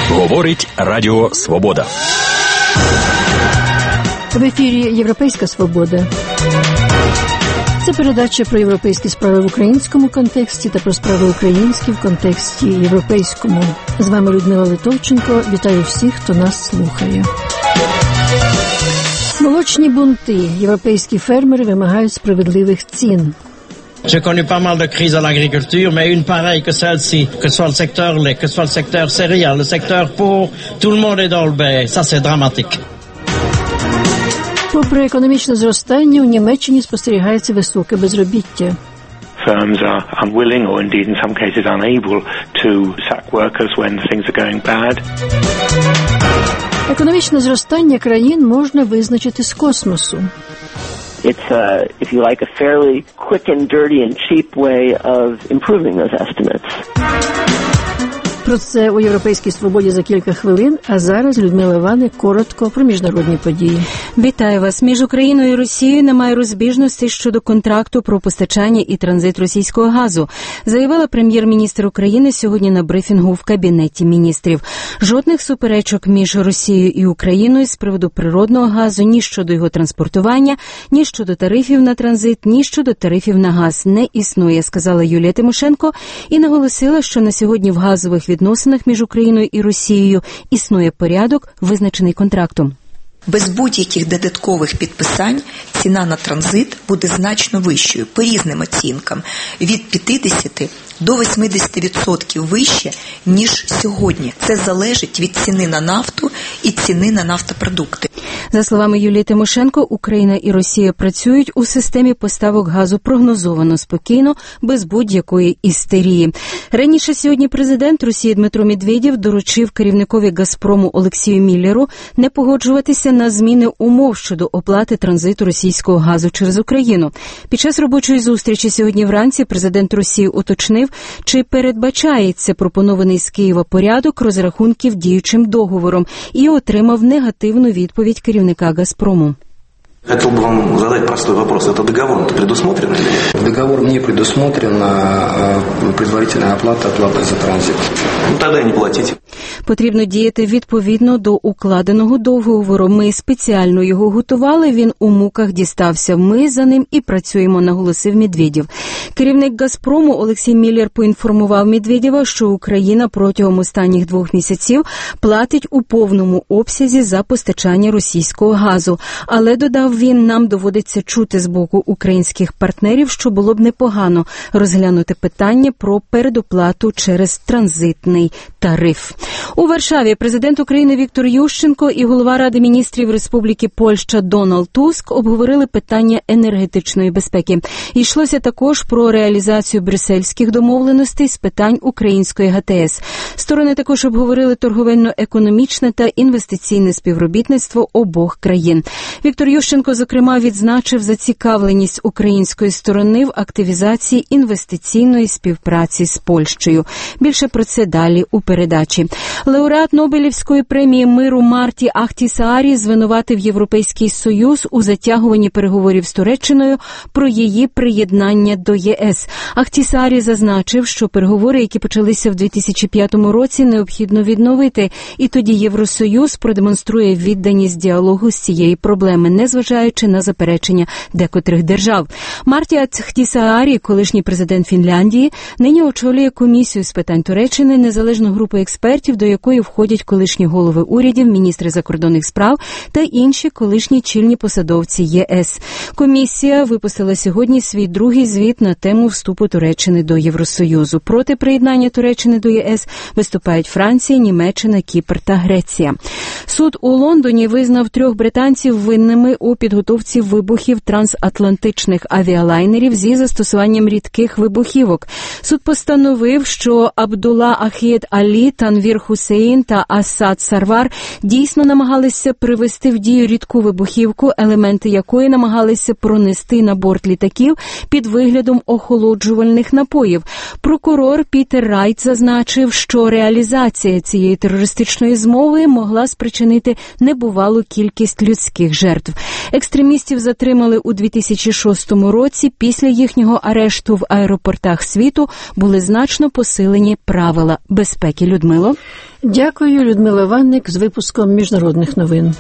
Говорить Радіо Свобода. В ефірі «Європейська свобода». Це передача про європейські справи в українському контексті та про справи українські в контексті європейському. З вами Людмила Литовченко. Вітаю всіх, хто нас слухає. Молочні бунти. Європейські фермери вимагають справедливих цін. J'ai connu pas mal de crises à l'agriculture, mais une pareille que celle-ci, que ce soit le secteur lait, que ce soit le secteur céréales, le secteur pour, tout le monde est dans le bain. Ça, c'est dramatique. Попри економічне зростання, у Німеччині спостерігається високе безробіття. Firms are unwilling or indeed in some cases unable to sack workers when things are going bad. Економічне зростання країн можна визначити з космосу. It's, if you like, a fairly quick and dirty and cheap way of improving those estimates. Про це у «Європейській свободі» за кілька хвилин, а зараз Людмила Іванівна коротко про міжнародні події. Вітаю вас. Між Україною і Росією немає розбіжностей щодо контракту про постачання і транзит російського газу, заявила прем'єр-міністр України сьогодні на брифінгу в Кабінеті міністрів. Жодних суперечок між Росією і Україною з приводу природного газу ні щодо його транспортування, ні щодо тарифів на транзит, ні щодо тарифів на газ не існує, сказала Юлія Тимошенко і наголосила, що на сьогодні в газових відносинах між Україною і Росією існує порядок, визначений контрактом. Без будь-яких додаткових підписань ціна на транзит буде значно вищою, по різним оцінкам, від 50 до 80% вище, ніж сьогодні. Це залежить від ціни на нафту і ціни на нафтопродукти. За словами Юлії Тимошенко, Україна і Росія працюють у системі поставок газу прогнозовано, спокійно, без будь-якої істерії. Раніше сьогодні президент Росії Дмитро Медведєв доручив керівникові «Газпрому» Олексію Міллеру не погоджуватися на зміни умов щодо оплати транзиту російського газу через Україну. Під час робочої зустрічі сьогодні вранці президент Росії уточнив, чи передбачається пропонований з Києва порядок розрахунків діючим договором, і отримав негативну відповідь керівника «Газпрому». Хотел бы вам задать простой вопрос. Это договором-то предусмотрено или нет? Договором не предусмотрена предварительная оплата за транзит. Ну, тогда и не платите. Потрібно діяти відповідно до укладеного договору. Ми спеціально його готували, він у муках дістався. Ми за ним і працюємо, наголосив Медведєв. Керівник «Газпрому» Олексій Міллер поінформував Медведєва, що Україна протягом останніх 2 місяців платить у повному обсязі за постачання російського газу. Але, додав він, нам доводиться чути з боку українських партнерів, що було б непогано розглянути питання про передоплату через транзитний тариф. У Варшаві президент України Віктор Ющенко і голова Ради міністрів Республіки Польща Дональд Туск обговорили питання енергетичної безпеки. Йшлося також про реалізацію брюссельських домовленостей з питань української ГТС. Сторони також обговорили торговельно-економічне та інвестиційне співробітництво обох країн. Віктор Ющенко, зокрема, відзначив зацікавленість української сторони в активізації інвестиційної співпраці з Польщею. Більше про це далі у передачі. Лауреат Нобелівської премії миру Марті Ахтісаарі звинуватив Європейський Союз у затягуванні переговорів з Туреччиною про її приєднання до ЄС. Ахтісаарі зазначив, що переговори, які почалися в 2005 році, необхідно відновити, і тоді Євросоюз продемонструє відданість діалогу з цієї проблеми, незважаючи на заперечення декотрих держав. Марті Ахтісаарі, колишній президент Фінляндії, нині очолює комісію з питань Туреччини, незалежну групу експертів, до якої входять колишні голови урядів, міністри закордонних справ та інші колишні чільні посадовці ЄС. Комісія випустила сьогодні свій другий звіт на тему вступу Туреччини до Євросоюзу. Проти приєднання Туреччини до ЄС виступають Франція, Німеччина, Кіпр та Греція. Суд у Лондоні визнав 3 британців винними у підготовці вибухів трансатлантичних авіалайнерів зі застосуванням рідких вибухівок. Суд постановив, що Абдулла Ахід Алі, Танвір Хусейн та Асад Сарвар дійсно намагалися привести в дію рідку вибухівку, елементи якої намагалися пронести на борт літаків під виглядом охолоджувальних напоїв. Прокурор Пітер Райт зазначив, що реалізація цієї терористичної змови могла спричинити небувалу кількість людських жертв. Екстремістів затримали у 2006 році. Після їхнього арешту в аеропортах світу були значно посилені правила безпеки. Людмило? Дякую, Людмила Ванник з випуском міжнародних новин.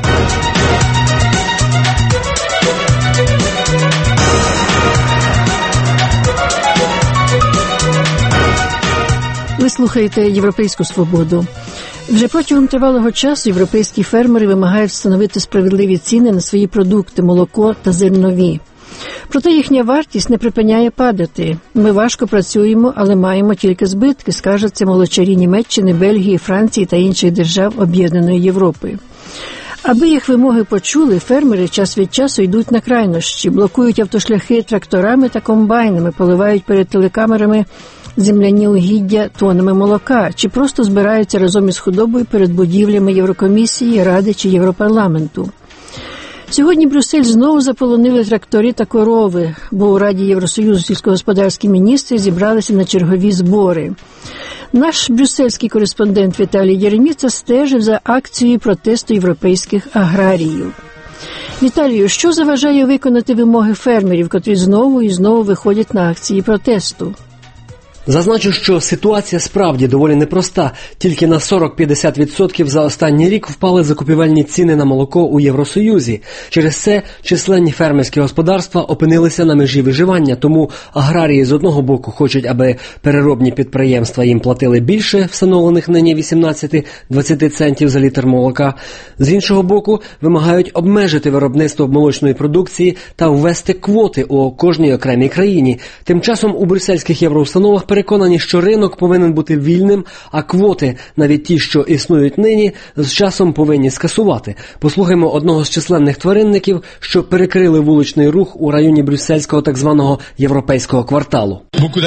Ви слухаєте «Європейську свободу». Вже протягом тривалого часу європейські фермери вимагають встановити справедливі ціни на свої продукти – молоко та зернові. Проте їхня вартість не припиняє падати. Ми важко працюємо, але маємо тільки збитки, скаржаться молочарі Німеччини, Бельгії, Франції та інших держав Об'єднаної Європи. Аби їх вимоги почули, фермери час від часу йдуть на крайнощі, блокують автошляхи тракторами та комбайнами, поливають перед телекамерами земляні угіддя тоннами молока, чи просто збираються разом із худобою перед будівлями Єврокомісії, Ради чи Європарламенту. Сьогодні Брюссель знову заполонили трактори та корови, бо у Раді Євросоюзу сільськогосподарські міністри зібралися на чергові збори. Наш брюссельський кореспондент Віталій Єреміца стежив за акцією протесту європейських аграріїв. Віталію, що заважає виконати вимоги фермерів, котрі знову і знову виходять на акції протесту? Зазначу, що ситуація справді доволі непроста. Тільки на 40-50% за останній рік впали закупівельні ціни на молоко у Євросоюзі. Через це численні фермерські господарства опинилися на межі виживання, тому аграрії з одного боку хочуть, аби переробні підприємства їм платили більше встановлених нині 18-20 центів за літр молока. З іншого боку, вимагають обмежити виробництво молочної продукції та ввести квоти у кожній окремій країні. Тим часом у брюссельських євроустановах переконані, що ринок повинен бути вільним, а квоти, навіть ті, що існують нині, з часом повинні скасувати. Послухаймо одного з численних тваринників, що перекрили вуличний рух у районі брюссельського так званого європейського кварталу.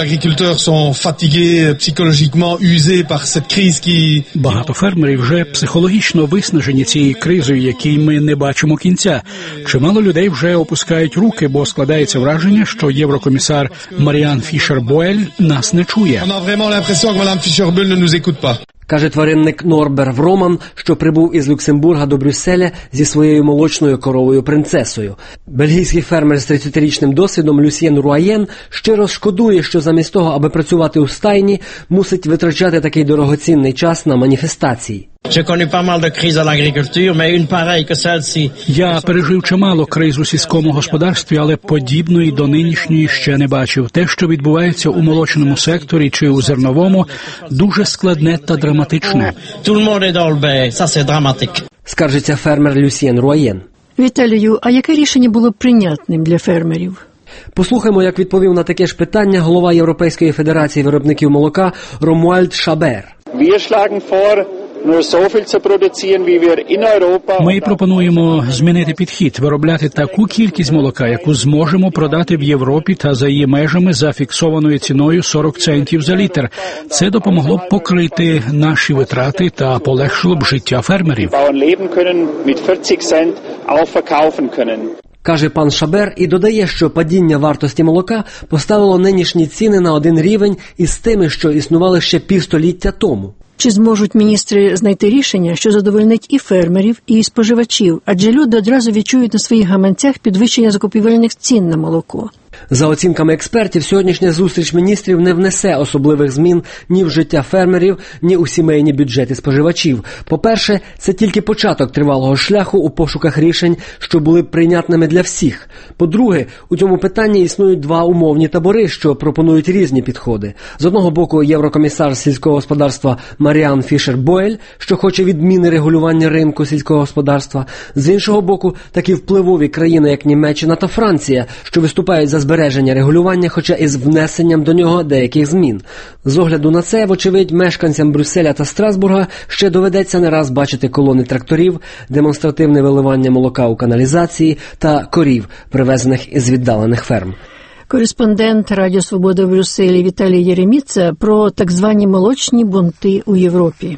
Багато фермерів вже психологічно виснажені цією кризою, якій ми не бачимо кінця. Чимало людей вже опускають руки, бо складається враження, що єврокомісар Маріан Фішер-Боель нас не чує. Каже тваринник Норбер Вроман, що прибув із Люксембурга до Брюсселя зі своєю молочною коровою принцесою. Бельгійський фермер з 30-річним досвідом Люсьєн Руаєн щиро шкодує, що замість того, аби працювати у стайні, мусить витрачати такий дорогоцінний час на маніфестації. Я пережив чимало криз у сільському господарстві, але подібної до нинішньої ще не бачив. Те, що відбувається у молочному секторі чи у зерновому, дуже складне та драматичне. Скаржиться фермер Люсьєн Руаєн. Віталію, а яке рішення було б прийнятним для фермерів? Послухаймо, як відповів на таке ж питання голова Європейської федерації виробників молока Ромуальд Шабер. Ми пропонуємо змінити підхід, виробляти таку кількість молока, яку зможемо продати в Європі та за її межами за фіксованою ціною 40 центів за літр. Це допомогло б покрити наші витрати та полегшило б життя фермерів. Каже пан Шабер і додає, що падіння вартості молока поставило нинішні ціни на один рівень із тими, що існували ще півстоліття тому. Чи зможуть міністри знайти рішення, що задовольнить і фермерів, і споживачів? Адже люди одразу відчують на своїх гаманцях підвищення закупівельних цін на молоко. За оцінками експертів, сьогоднішня зустріч міністрів не внесе особливих змін ні в життя фермерів, ні у сімейні бюджети споживачів. По-перше, це тільки початок тривалого шляху у пошуках рішень, що були б прийнятними для всіх. По-друге, у цьому питанні існують два умовні табори, що пропонують різні підходи. З одного боку, єврокомісар сільського господарства Маріан Фішер-Боель, що хоче відміни регулювання ринку сільського господарства. З іншого боку, такі впливові країни, як Німеччина та Франція, що виступають за збереження регулювання, хоча із внесенням до нього деяких змін. З огляду на це, вочевидь, мешканцям Брюсселя та Страсбурга ще доведеться не раз бачити колони тракторів, демонстративне виливання молока у каналізації та корів, привезених із віддалених ферм. Кореспондент Радіо Свобода в Брюсселі Віталій Єреміца про так звані молочні бунти у Європі.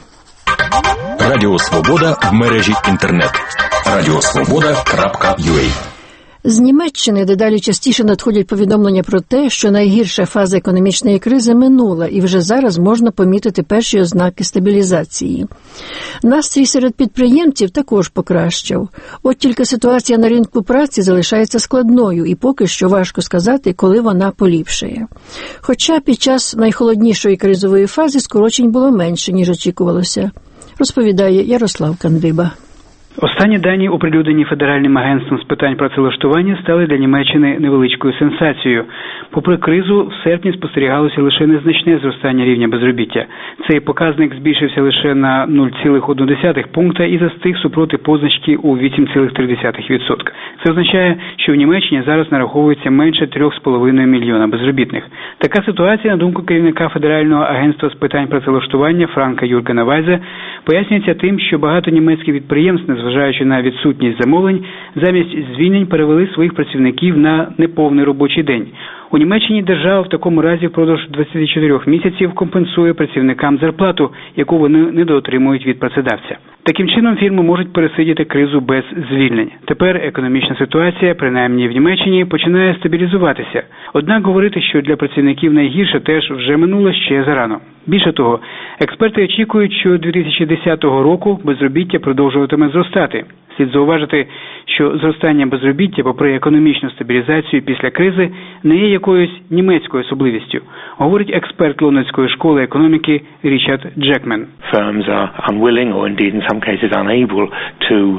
Радіо Свобода в мережі інтернет. Радіосвобода.ua З Німеччини дедалі частіше надходять повідомлення про те, що найгірша фаза економічної кризи минула, і вже зараз можна помітити перші ознаки стабілізації. Настрій серед підприємців також покращав. От тільки ситуація на ринку праці залишається складною, і поки що важко сказати, коли вона поліпшає. Хоча під час найхолоднішої кризової фази скорочень було менше, ніж очікувалося, розповідає Ярослав Кандиба. Останні дані, оприлюднені Федеральним агентством з питань працевлаштування, стали для Німеччини невеличкою сенсацією. Попри кризу, в серпні спостерігалося лише незначне зростання рівня безробіття. Цей показник збільшився лише на 0,1 пункта і застиг супроти позначки у 8,3%. Це означає, що в Німеччині зараз нараховується менше 3,5 мільйона безробітних. Така ситуація, на думку керівника Федерального агентства з питань працевлаштування Франка Юргена Вайзе, пояснюється тим, що багато німецьких підприємств, незважаючи на відсутність замовлень, замість звільнень перевели своїх працівників на неповний робочий день. У Німеччині держава в такому разі впродовж 24 місяців компенсує працівникам зарплату, яку вони недоотримують від працедавця. Таким чином фірми можуть пересидіти кризу без звільнень. Тепер економічна ситуація, принаймні в Німеччині, починає стабілізуватися. Однак говорити, що для працівників найгірше, теж вже минуло ще зарано. Більше того, експерти очікують, що 2010 року безробіття продовжуватиме зростати. Слід зауважити, що зростання безробіття, попри економічну стабілізацію після кризи, не є якоюсь німецькою особливістю, говорить експерт Лондонської школи економіки Річард Джекмен. Firms are unwilling or indeed in some cases unable to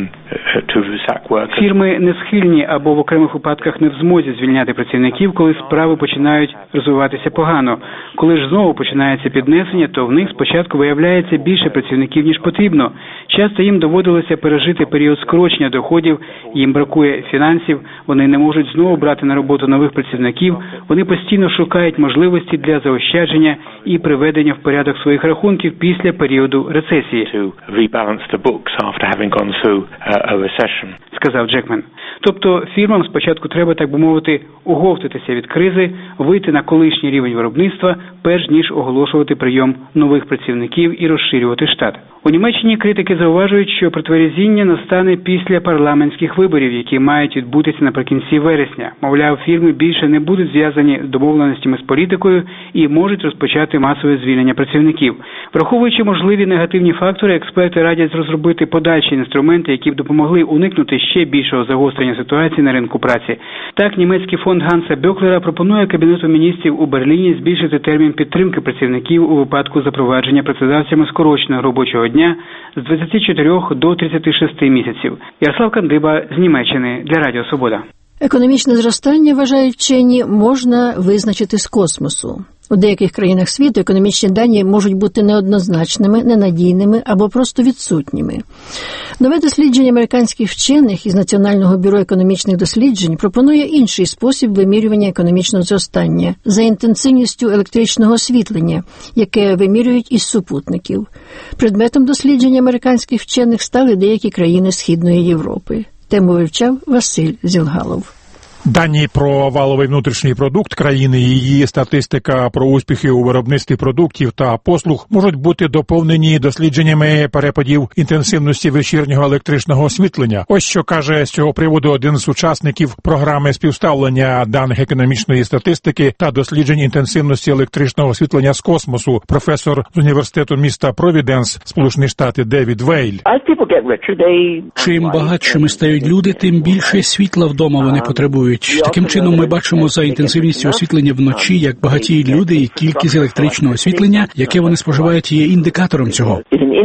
sack workers. Фірми не схильні або в окремих випадках не в змозі звільняти працівників, коли справи починають розвиватися погано. Коли ж знову починається піднесення, то в них спочатку виявляється більше працівників, ніж потрібно. Часто їм доводилося пережити період скорочення доходів, їм бракує фінансів, вони не можуть знову брати на роботу нових працівників, вони постійно шукають можливості для заощадження і приведення в порядок своїх рахунків після періоду рецесії. Сказав Джекмен. Тобто фірмам спочатку треба, так би мовити, оговтатися від кризи, вийти на колишній рівень виробництва, перш ніж оголошувати прийом нових працівників і розширювати штат. У Німеччині критики зауважують, що протверезіння настане після парламентських виборів, які мають відбутися наприкінці вересня. Мовляв, фірми більше не будуть зв'язані домовленостями з політикою і можуть розпочати масове звільнення працівників. Враховуючи можливі негативні фактори, експерти радять розробити подальші інструменти, які б допомогли уникнути ще більшого загострення ситуації на ринку праці. Так, німецький фонд Ганса Бьоклера пропонує Кабінету міністрів у Берліні збільшити термін підтримки працівників у випадку запровадження працедавцями скороченого робочого дня з 24 до 36 місяців. Ярослав Кандиба з Німеччини для Радіо Свобода. Економічне зростання, вважають вчені, можна визначити з космосу. У деяких країнах світу економічні дані можуть бути неоднозначними, ненадійними або просто відсутніми. Нове дослідження американських вчених із Національного бюро економічних досліджень пропонує інший спосіб вимірювання економічного зростання за інтенсивністю електричного освітлення, яке вимірюють із супутників. Предметом дослідження американських вчених стали деякі країни Східної Європи. Тему вивчав Василь Зілгалов. Дані про валовий внутрішній продукт країни і її статистика про успіхи у виробництві продуктів та послуг можуть бути доповнені дослідженнями перепадів інтенсивності вечірнього електричного освітлення. Ось що каже з цього приводу один з учасників програми співставлення даних економічної статистики та досліджень інтенсивності електричного освітлення з космосу, професор з університету міста Провіденс, Сполучені Штати, Девід Вейль. Чим багатшими стають люди, тим більше світла вдома вони потребують. Таким чином ми бачимо за інтенсивністю освітлення вночі, як багатіють люди, і кількість електричного освітлення, яке вони споживають, є індикатором цього.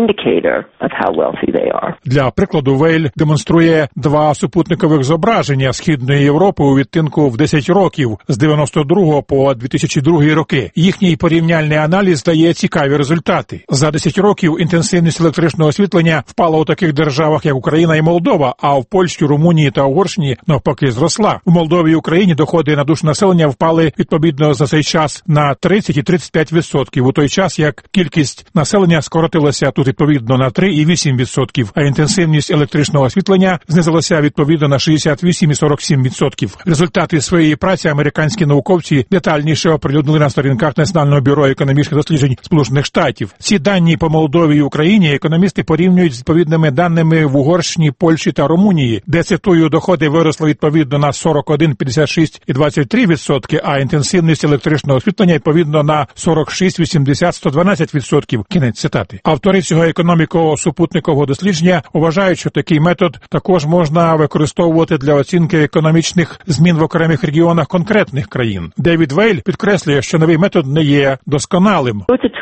Для прикладу, Вейль демонструє два супутникових зображення Східної Європи у відтинку в 10 років з 92 по 2002 роки. Їхній порівняльний аналіз дає цікаві результати. За 10 років інтенсивність електричного освітлення впала у таких державах, як Україна і Молдова, а в Польщі, Румунії та Угорщині навпаки зросла. У Молдові і Україні доходи на душу населення впали відповідно за цей час на 30 і 35%, у той час як кількість населення скоротилася тут відповідно на 3,8%, а інтенсивність електричного освітлення знизилася відповідно на 68 і 47%. Результати своєї праці американські науковці детальніше оприлюднили на сторінках Національного бюро економічних досліджень Сполучених Штатів. Ці дані по Молдові і Україні економісти порівнюють з відповідними даними в Угорщині, Польщі та Румунії, де, цитую, доходи виросли відповідно на 41, 56 і 23%, а інтенсивність електричного освітлення відповідно на 46, 80, 112%. Кінець цитати. Автори цього економіко-супутникового дослідження вважають, що такий метод також можна використовувати для оцінки економічних змін в окремих регіонах конкретних країн. Девід Вейль підкреслює, що новий метод не є досконалим.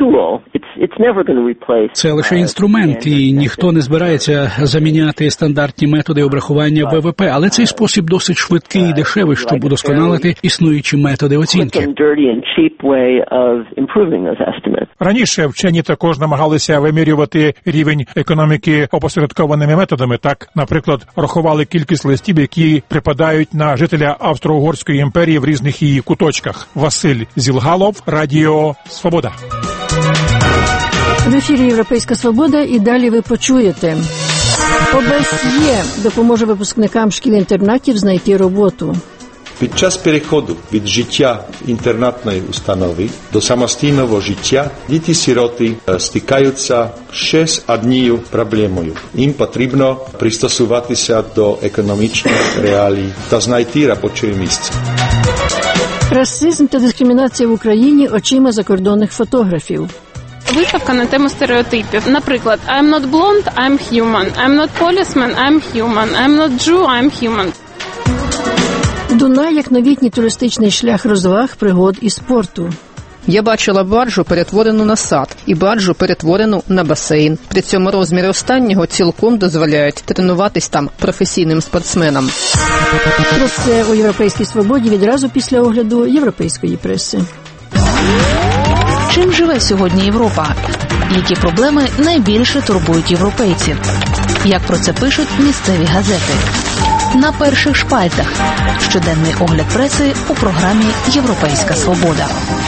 Це лише інструмент, і ніхто не збирається заміняти стандартні методи обрахування ВВП, але цей спосіб досить швидкий і дешевий, щоб удосконалити існуючі методи оцінки. Раніше вчені також намагалися вимірювати рівень економіки опосередкованими методами. Так, наприклад, рахували кількість листів, які припадають на жителя Австро-Угорської імперії в різних її куточках. Василь Зілгалов, Радіо Свобода. В ефірі «Європейська свобода» і далі ви почуєте. ОБСЄ допоможе випускникам шкіл-інтернатів знайти роботу. Під час переходу від життя інтернатної установи до самостійного життя діти-сироти стикаються ще з однією проблемою. Їм потрібно пристосуватися до економічних реалій та знайти робоче місце. Расизм та дискримінація в Україні очима закордонних фотографів. Виставка на тему стереотипів. Наприклад, I'm not blonde, I'm human. I'm not policeman, I'm human. I'm not Jew, I'm human. Дунай як новітній туристичний шлях розваг, пригод і спорту. Я бачила баржу, перетворену на сад, і баржу, перетворену на басейн. При цьому розміри останнього цілком дозволяють тренуватись там професійним спортсменам. Про це у «Європейській свободі» відразу після огляду європейської преси. Чим живе сьогодні Європа? Які проблеми найбільше турбують європейців? Як про це пишуть місцеві газети? На перших шпальтах. Щоденний огляд преси у програмі «Європейська свобода».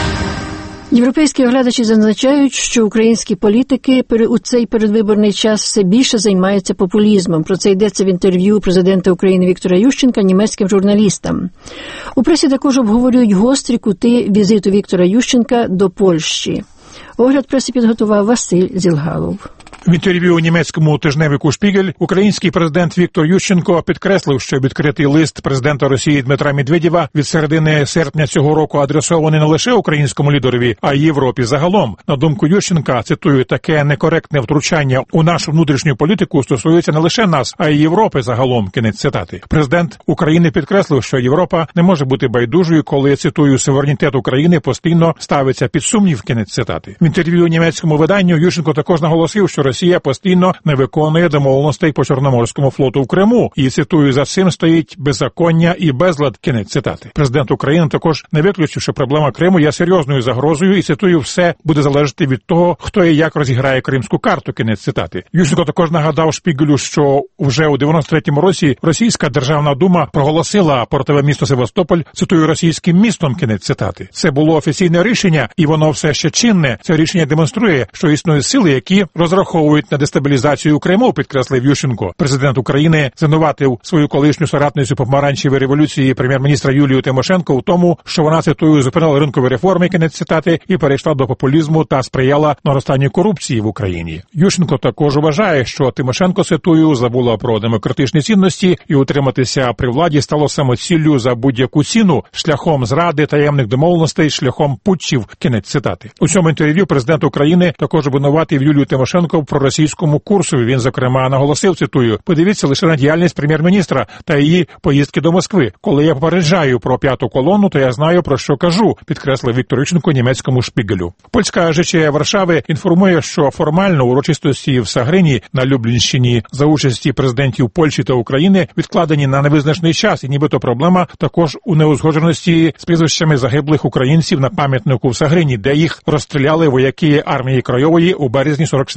Європейські оглядачі зазначають, що українські політики у цей передвиборний час все більше займаються популізмом. Про це йдеться в інтерв'ю президента України Віктора Ющенка німецьким журналістам. У пресі також обговорюють гострі кути візиту Віктора Ющенка до Польщі. Огляд преси підготував Василь Зілгалов. В інтерв'ю у німецькому тижневику «Шпігель» український президент Віктор Ющенко підкреслив, що відкритий лист президента Росії Дмитра Медведєва від середини серпня цього року адресований не лише українському лідерові, а й Європі загалом. На думку Ющенка, цитую, таке некоректне втручання у нашу внутрішню політику стосується не лише нас, а й Європи загалом, кінець цитати. Президент України підкреслив, що Європа не може бути байдужою, коли, цитую, суверенітет України постійно ставиться під сумнів, кінець цитати. В інтерв'ю німецькому виданню Ющенко також наголосив, що Росія постійно не виконує домовленостей по Чорноморському флоту в Криму. І, цитую, за цим стоїть беззаконня і безлад, кінець цитати. Президент України також не виключив, що проблема Криму є серйозною загрозою і, цитую, все буде залежати від того, хто і як розіграє кримську карту, кінець цитати. Ющенко також нагадав Шпігелю, що вже у 93-му році Російська Державна Дума проголосила портове місто Севастополь, цитую, російським містом, кінець цитати. Це було офіційне рішення, і воно все ще чинне. Це рішення демонструє, що існують сили, які розраховують на дестабілізацію Криму, підкреслив Ющенко. Президент України звинуватив свою колишню соратницю по помаранчевій революції прем'єр-міністра Юлію Тимошенко у тому, що вона, цитую, зупинила ринкові реформи, кінець цитати, і перейшла до популізму та сприяла наростанню корупції в Україні. Ющенко також вважає, що Тимошенко, цитую, забула про демократичні цінності і утриматися при владі стало самоціллю за будь-яку ціну, шляхом зради, таємних домовленостей, шляхом путчів, кінець цитати. У цьому інтерв'ю президент України також обвинуватив Юлію Тимошенко в проросійському курсу. Він, зокрема, наголосив, цитую, подивіться лише на діяльність прем'єр-міністра та її поїздки до Москви. Коли я попереджаю про п'яту колону, то я знаю, про що кажу, підкреслив Віктор Ющенко німецькому Шпігелю. Польська ЖЧ Варшави інформує, що формально урочистості в Сагрині на Люблінщині за участі президентів Польщі та України відкладені на невизначений час, і нібито проблема також у неузгодженості з прізвищами загиблих українців на пам'ятнику в Сагрині, де їх розстріляли вояки армії Краєвої у березні 44-го року.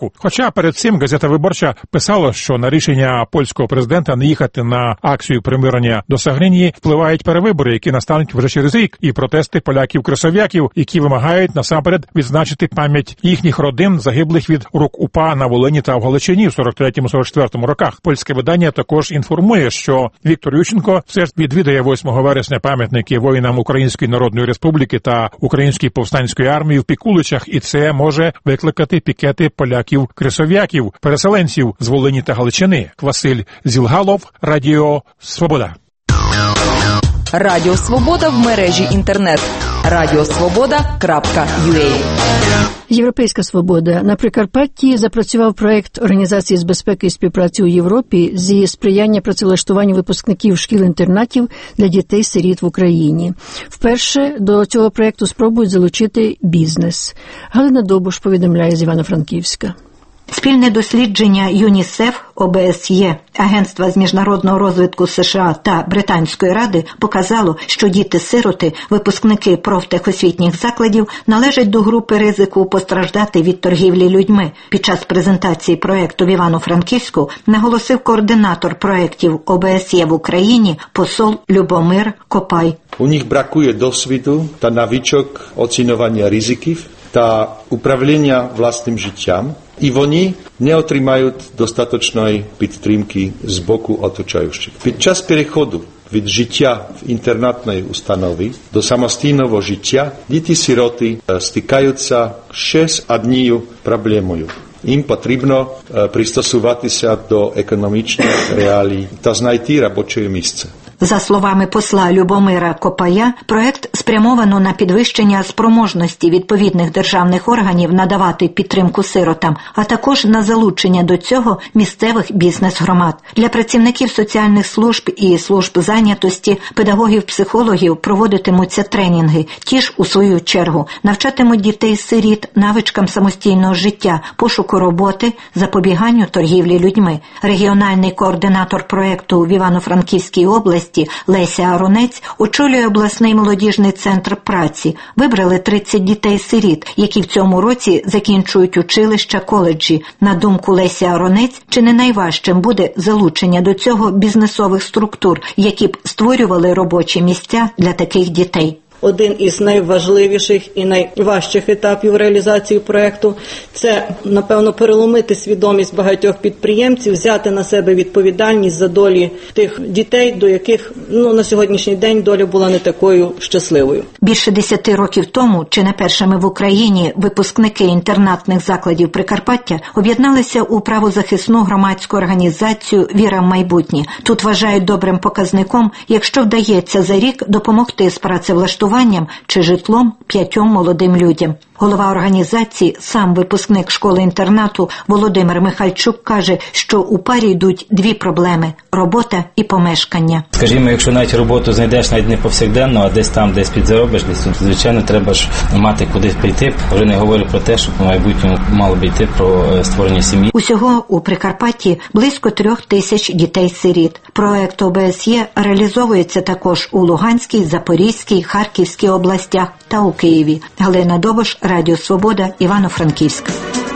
року. Хоча перед цим газета «Виборча» писала, що на рішення польського президента не їхати на акцію примирення до Сагринії впливають перевибори, які настануть вже через рік, і протести поляків-кресов'яків, які вимагають насамперед відзначити пам'ять їхніх родин, загиблих від рук УПА на Волині та в Галичині в 43-44 роках. Польське видання також інформує, що Віктор Ющенко все ж відвідає 8 вересня пам'ятники воїнам Української Народної Республіки та Української повстанської армії в Пікуличах, і це може викликати пікети поляків-кресов'яків, переселенців з Волині та Галичини. Василь Зілгалов, Радіо Свобода. Радіо Свобода в мережі інтернет. radiosvoboda.ua. Європейська свобода. На Прикарпатті запрацював проект Організації з безпеки і співпраці у Європі зі сприяння працевлаштуванню випускників шкіл-інтернатів для дітей-сиріт в Україні. Вперше до цього проекту спробують залучити бізнес. Галина Добуш повідомляє з Івано-Франківська. Спільне дослідження ЮНІСЕФ, ОБСЄ, Агентства з міжнародного розвитку США та Британської Ради показало, що діти-сироти, випускники профтехосвітніх закладів, належать до групи ризику постраждати від торгівлі людьми. Під час презентації проєкту в Івано-Франківську наголосив координатор проєктів ОБСЄ в Україні посол Любомир Копай. У них бракує досвіду та навичок оцінювання ризиків та управління власним життям, і вони не отримають достатньої підтримки з боку оточуючих. Під час переходу від життя в інтернатній установі до самостійного життя діти-сироти стикаються ще з однією проблемою. Їм потрібно пристосуватися до економічних реалій та знайти робоче місце. За словами посла Любомира Копая, проект спрямовано на підвищення спроможності відповідних державних органів надавати підтримку сиротам, а також на залучення до цього місцевих бізнес-громад. Для працівників соціальних служб і служб зайнятості, педагогів-психологів проводитимуться тренінги. Ті ж, у свою чергу, навчатимуть дітей-сиріт навичкам самостійного життя, пошуку роботи, запобіганню торгівлі людьми. Регіональний координатор проекту в Івано-Франківській області Леся Аронець очолює обласний молодіжний центр праці. Вибрали 30 дітей-сиріт, які в цьому році закінчують училища, коледжі. На думку Лесі Аронець, чи не найважчим буде залучення до цього бізнесових структур, які б створювали робочі місця для таких дітей. Один із найважливіших і найважчих етапів реалізації проєкту – це, напевно, переломити свідомість багатьох підприємців, взяти на себе відповідальність за долі тих дітей, до яких на сьогоднішній день доля була не такою щасливою. Більше 10 років тому, чи не першими в Україні, випускники інтернатних закладів Прикарпаття об'єдналися у правозахисну громадську організацію «Віра в майбутнє». Тут вважають добрим показником, якщо вдається за рік допомогти з працевлаштуванням чи житлом 5 молодим людям. Голова організації, сам випускник школи-інтернату Володимир Михальчук каже, що у парі йдуть дві проблеми – робота і помешкання. Скажімо, якщо навіть роботу знайдеш навіть не повсякденно, а десь підзаробиш, звичайно, треба ж мати кудись прийти. Вже не говорю про те, що в майбутньому мало б йти про створення сім'ї. Усього у Прикарпатті близько 3000 дітей-сиріт. Проект ОБСЄ реалізовується також у Луганській, Запорізькій, Харківській областях та у Києві. Галина Добуш, Радіо Свобода, Івано-Франківськ.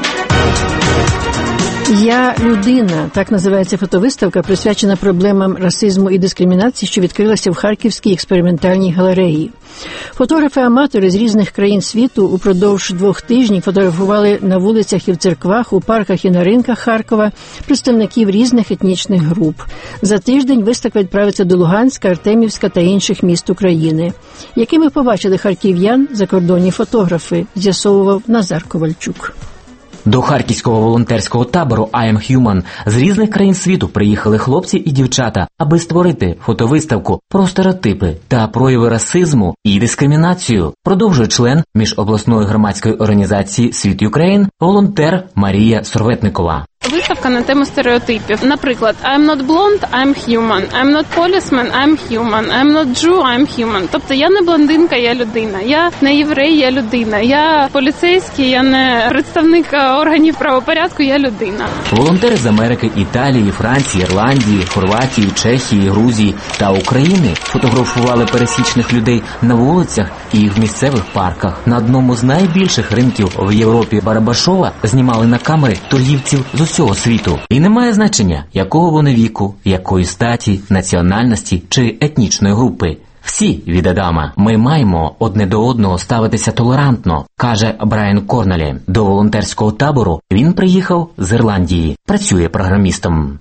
«Я людина» – так називається фотовиставка, присвячена проблемам расизму і дискримінації, що відкрилася в Харківській експериментальній галереї. Фотографи-аматори з різних країн світу упродовж 2 тижнів фотографували на вулицях і в церквах, у парках і на ринках Харкова представників різних етнічних груп. За тиждень виставка відправиться до Луганська, Артемівська та інших міст України. Якими побачили харків'ян закордонні фотографи, з'ясовував Назар Ковальчук. До харківського волонтерського табору I Am Human з різних країн світу приїхали хлопці і дівчата, аби створити фотовиставку про стереотипи та прояви расизму і дискримінацію, продовжує член міжобласної громадської організації «Світ Юкрейн» волонтер Марія Сорветникова. Виставка на тему стереотипів. Наприклад, I'm not blonde, I'm human. I'm not policeman, I'm human. I'm not Jew, I'm human. Тобто я не блондинка, я людина. Я не єврей, я людина. Я поліцейський, я не представник органів правопорядку, я людина. Волонтери з Америки, Італії, Франції, Ірландії, Хорватії, Чехії, Грузії та України фотографували пересічних людей на вулицях і в місцевих парках. На одному з найбільших ринків в Європі Барабашова знімали на камери торгівців з усього світу. І немає значення, якого вони віку, якої статі, національності чи етнічної групи. Всі від Адама. Ми маємо одне до одного ставитися толерантно, каже Брайан Корнелі. До волонтерського табору він приїхав з Ірландії. Працює програмістом.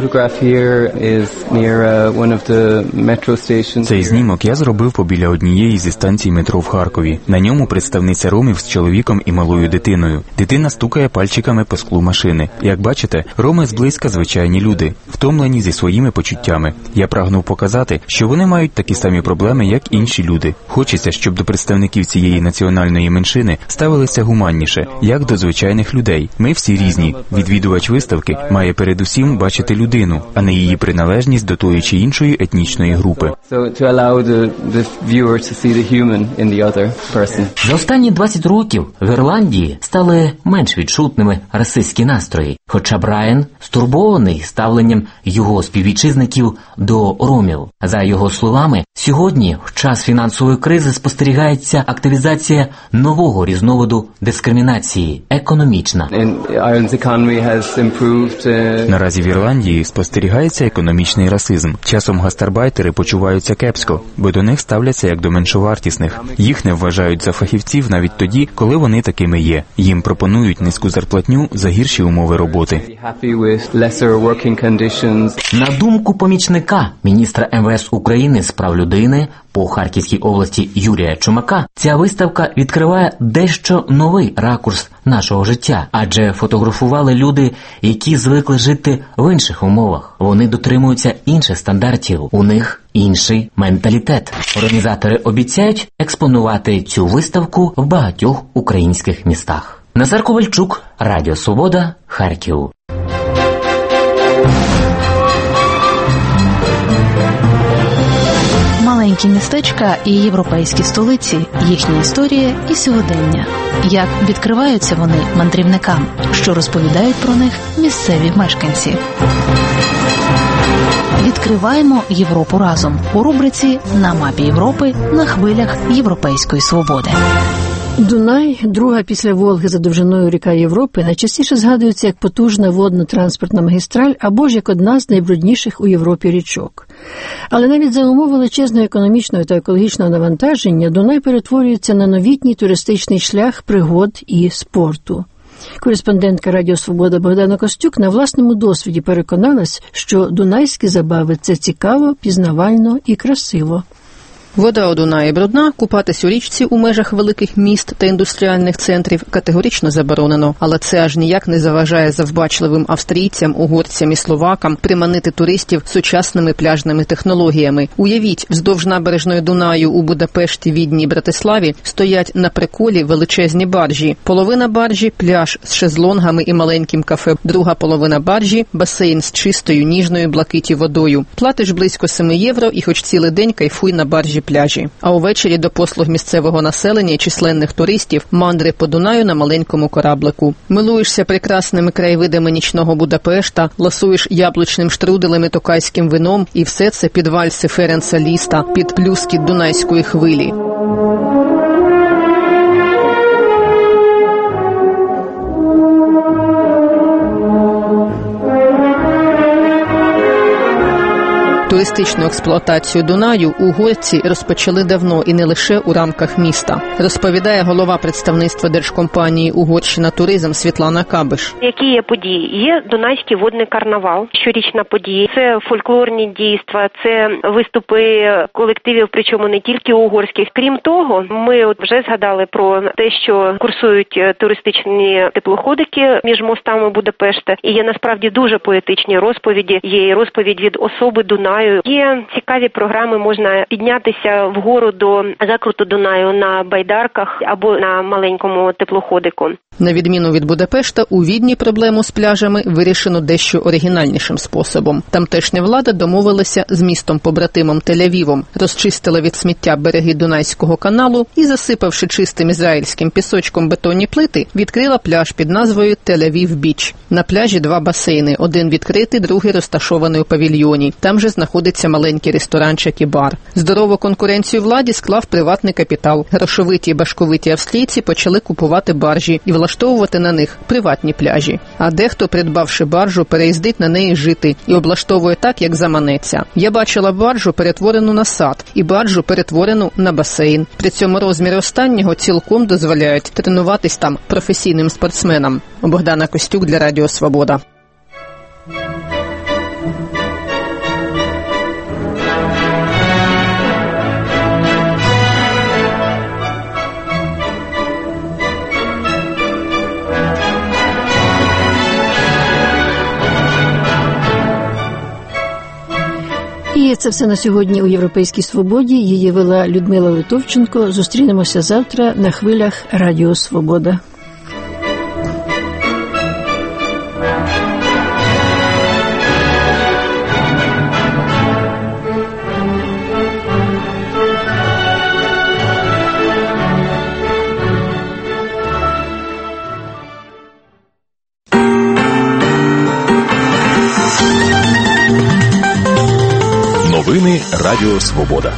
Цей знімок я зробив побіля однієї зі станцій метро в Харкові. На ньому представниця ромів з чоловіком і малою дитиною. Дитина стукає пальчиками по склу машини. Як бачите, роми зблизька звичайні люди, втомлені зі своїми почуттями. Я прагнув показати, що вони мають такі самі проблеми, як інші люди. Хочеться, щоб до представників цієї національної меншини ставилися гуманніше, як до звичайних людей. Ми всі різні. Відвідувач виставки має передусім бачити людину, а не її приналежність до тої чи іншої етнічної групи. За останні 20 років в Ірландії стали менш відчутними расистські настрої, хоча Брайан стурбований ставленням його співвітчизників до ромів. За його словами, сьогодні, в час фінансової кризи, спостерігається активізація нового різновиду дискримінації – економічна. Наразі в Ірландії спостерігається економічний расизм. Часом гастарбайтери почуваються кепсько, бо до них ставляться як до меншовартісних. Їх не вважають за фахівців навіть тоді, коли вони такими є. Їм пропонують низьку зарплатню за гірші умови роботи. На думку помічника міністра МВС України з прав людини по Харківській області Юрія Чумака, ця виставка відкриває дещо новий ракурс нашого життя, адже фотографували люди, які звикли жити в інших умовах. Вони дотримуються інших стандартів, у них інший менталітет. Організатори обіцяють експонувати цю виставку в багатьох українських містах. Назар Ковальчук, Радіо Свобода, Харків. Маленькі містечка і європейські столиці, їхня історія і сьогодення. Як відкриваються вони мандрівникам, що розповідають про них місцеві мешканці. Відкриваємо Європу разом у рубриці «На мапі Європи» на хвилях Європейської свободи. Дунай, друга після Волги за довжиною ріка Європи, найчастіше згадується як потужна водно-транспортна магістраль або ж як одна з найбрудніших у Європі річок. Але навіть за умов величезного економічного та екологічного навантаження Дунай перетворюється на новітній туристичний шлях пригод і спорту. Кореспондентка Радіо Свобода Богдана Костюк на власному досвіді переконалась, що дунайські забави – це цікаво, пізнавально і красиво. Вода у Дунаї брудна, купатись у річці у межах великих міст та індустріальних центрів категорично заборонено. Але це аж ніяк не заважає завбачливим австрійцям, угорцям і словакам приманити туристів сучасними пляжними технологіями. Уявіть, вздовж набережної Дунаю у Будапешті, Відні і Братиславі стоять на приколі величезні баржі. Половина баржі – пляж з шезлонгами і маленьким кафе. Друга половина баржі – басейн з чистою, ніжною блакиті водою. Платиш близько 7 євро і хоч цілий день кайфуй на баржі пляжі. А увечері до послуг місцевого населення і численних туристів мандри по Дунаю на маленькому кораблику. Милуєшся прекрасними краєвидами нічного Будапешта, ласуєш яблучним штруделем і токайським вином, і все це під вальси Ференца Ліста, під плюскіт дунайської хвилі. Туристичну експлуатацію Дунаю угорці розпочали давно і не лише у рамках міста, розповідає голова представництва держкомпанії «Угорщина Туризм» Світлана Кабиш. Які є події? Є Дунайський водний карнавал, щорічна подія. Це фольклорні дійства, це виступи колективів, причому не тільки угорських. Крім того, ми вже згадали про те, що курсують туристичні теплоходики між мостами Будапешта. І є насправді дуже поетичні розповіді. Є і розповідь від особи Дунаю, Є цікаві програми, можна піднятися вгору до закруту Дунаю на байдарках або на маленькому теплоходику. На відміну від Будапешта, у Відні проблему з пляжами вирішено дещо оригінальнішим способом. Тамтешня влада домовилася з містом-побратимом Тель-Авівом, розчистила від сміття береги Дунайського каналу і, засипавши чистим ізраїльським пісочком бетонні плити, відкрила пляж під назвою Тель-Авів-Біч. На пляжі 2 басейни, один відкритий, другий розташований у павільйоні. Там же знаходиться маленький ресторанчик і бар. Здорову конкуренцію владі склав приватний капітал. Грошовиті і башковиті австрійці почали купувати баржі і влаштовувати на них приватні пляжі. А дехто, придбавши баржу, переїздить на неї жити і облаштовує так, як заманеться. Я бачила баржу, перетворену на сад, і баржу, перетворену на басейн. При цьому розміри останнього цілком дозволяють тренуватись там професійним спортсменам. Богдана Костюк для Радіо Свобода. І це все на сьогодні у «Європейській свободі». Її вела Людмила Литовченко. Зустрінемося завтра на хвилях Радіо Свобода. Новини Радіо Свобода.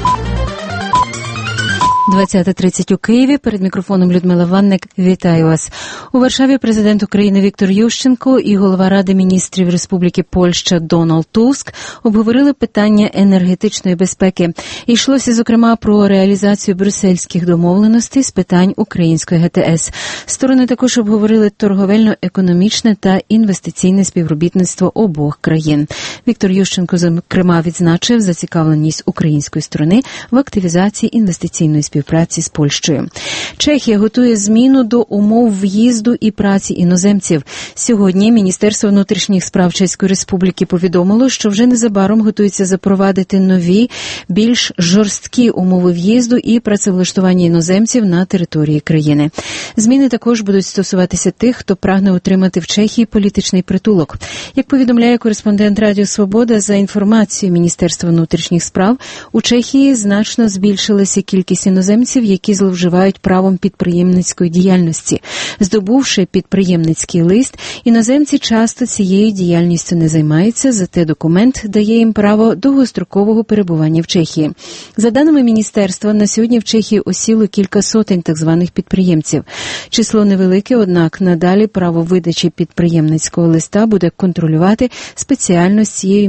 20:30 у Києві. Перед мікрофоном Людмила Ванник. Вітаю вас. У Варшаві президент України Віктор Ющенко і голова Ради міністрів Республіки Польща Дональд Туск обговорили питання енергетичної безпеки. Йшлося, зокрема, про реалізацію брюссельських домовленостей з питань української ГТС. Сторони також обговорили торговельно-економічне та інвестиційне співробітництво обох країн. Віктор Ющенко, зокрема, відзначив зацікавленість української сторони в активізації інвестиційної співпраці з Польщею. Чехія готує зміну до умов в'їзду і праці іноземців. Сьогодні Міністерство внутрішніх справ Чеської Республіки повідомило, що вже незабаром готується запровадити нові, більш жорсткі умови в'їзду і працевлаштування іноземців на території країни. Зміни також будуть стосуватися тих, хто прагне отримати в Чехії політичний притулок. Як повідомляє кореспондент Радіо Свобода, за інформацією Міністерства внутрішніх справ, у Чехії значно збільшилася кількість іноземців, які зловживають правом підприємницької діяльності. Здобувши підприємницький лист, іноземці часто цією діяльністю не займаються, зате документ дає їм право довгострокового перебування в Чехії. За даними міністерства, на сьогодні в Чехії осіло кілька сотень так званих підприємців. Число невелике, однак надалі право видачі підприємницького листа буде контролювати спеціально з цією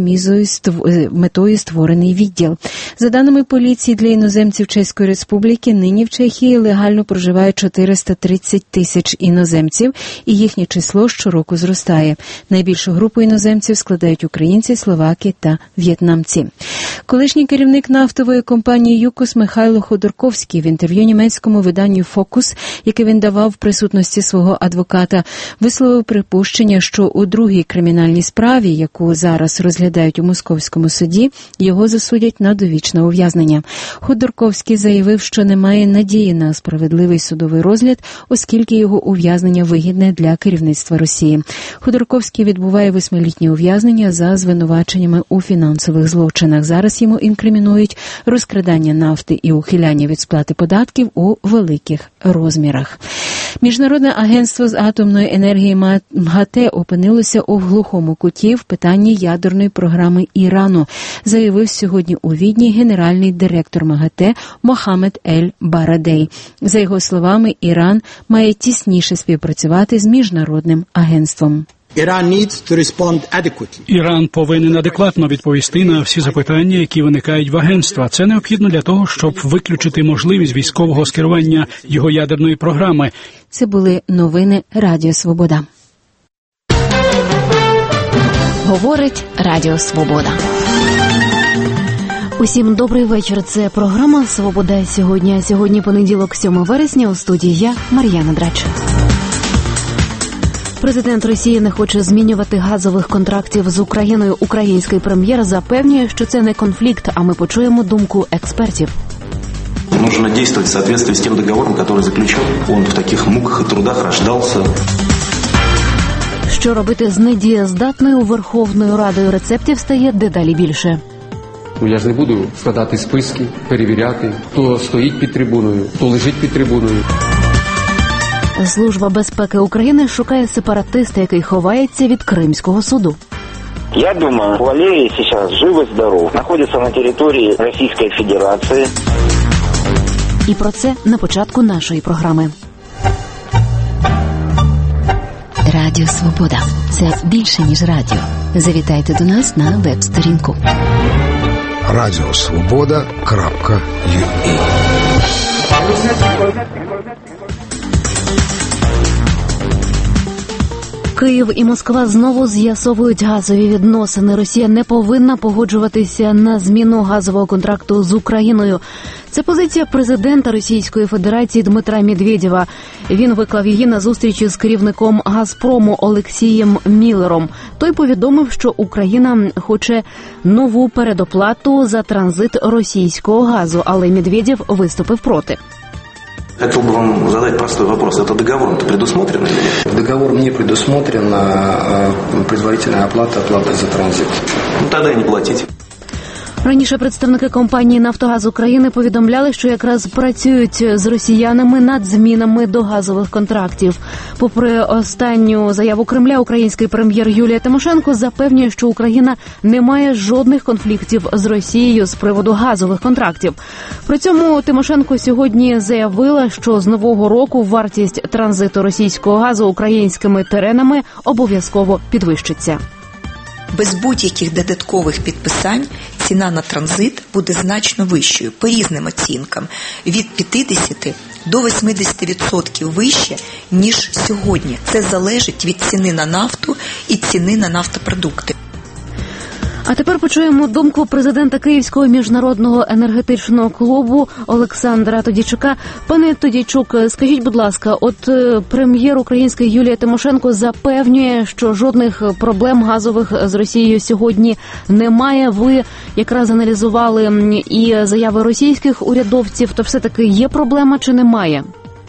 метою створений відділ. За даними поліції, для іноземців Чеської Республіки нині в Чехії легально проживає 430 тисяч іноземців, і їхнє число щороку зростає. Найбільшу групу іноземців складають українці, словаки та в'єтнамці. Колишній керівник нафтової компанії «ЮКОС» Михайло Ходорковський в інтерв'ю німецькому виданню «Фокус», яке він давав в присутності свого адвоката, висловив припущення, що у другій кримінальній справі, яку зараз розглядають у московському суді, його засудять на довічне ув'язнення. Ходорковський заявив, що немає надії на справедливий судовий розгляд, оскільки його ув'язнення вигідне для керівництва Росії. Ходорковський відбуває 8-літнє ув'язнення за звинуваченнями у фінансових злочинах. Зараз йому інкримінують розкрадання нафти і ухиляння від сплати податків у великих розмірах. Міжнародне агентство з атомної енергії МАГАТЕ опинилося у глухому куті в питанні ядерної програми Ірану, заявив сьогодні у Відні генеральний директор МАГАТЕ Мохаммед Ель-Барадей. За його словами, Іран має тісніше співпрацювати з міжнародним агентством. Іран повинен адекватно відповісти на всі запитання, які виникають в агентства. Це необхідно для того, щоб виключити можливість військового скерування його ядерної програми. Це були новини Радіо Свобода. Говорить Радіо Свобода. Усім добрий вечір. Це програма «Свобода сьогодні». Сьогодні понеділок, 7 вересня, у студії я, Мар'яна Драч. Президент Росії не хоче змінювати газових контрактів з Україною. Український прем'єр запевнює, що це не конфлікт, а ми почуємо думку експертів. Нужно действовать в соответствии с тем договором, который заключен. Он в таких муках и трудах рождался. Що робити з недієздатною Верховною Радою рецептів стає дедалі більше. Я ж не буду складати списки, перевіряти, хто стоїть під трибуною, хто лежить під трибуною. Служба безпеки України шукає сепаратиста, який ховається від Кримського суду. Я думаю, Валерий сейчас жив и здоров, находится на территории Российской Федерации. І про це на початку нашої програми. Радіо Свобода – це більше, ніж радіо. Завітайте до нас на веб-сторінку. Радіосвобода.ua. Київ і Москва знову з'ясовують газові відносини. Росія не повинна погоджуватися на зміну газового контракту з Україною. Це позиція президента Російської Федерації Дмитра Медведєва. Він виклав її на зустрічі з керівником «Газпрому» Олексієм Міллером. Той повідомив, що Україна хоче нову передоплату за транзит російського газу, але Медведєв виступив проти. Хотел бы вам задать простой вопрос. Это договором-то предусмотрено или нет? Договором не предусмотрена предварительная оплата за транзит. Ну, тогда и не платить. Раніше представники компанії «Нафтогаз України» повідомляли, що якраз працюють з росіянами над змінами до газових контрактів. Попри останню заяву Кремля, український прем'єр Юлія Тимошенко запевнює, що Україна не має жодних конфліктів з Росією з приводу газових контрактів. При цьому Тимошенко сьогодні заявила, що з нового року вартість транзиту російського газу українськими теренами обов'язково підвищиться. Без будь-яких додаткових підписань ціна на транзит буде значно вищою, по різним оцінкам, від 50 до 80% вище, ніж сьогодні. Це залежить від ціни на нафту і ціни на нафтопродукти. А тепер почуємо думку президента Київського міжнародного енергетичного клубу Олександра Тодійчука. Пане Тодійчук, скажіть, будь ласка, от прем'єр український Юлія Тимошенко запевнює, що жодних проблем газових з Росією сьогодні немає. Ви якраз аналізували і заяви російських урядовців, то все-таки є проблема чи немає?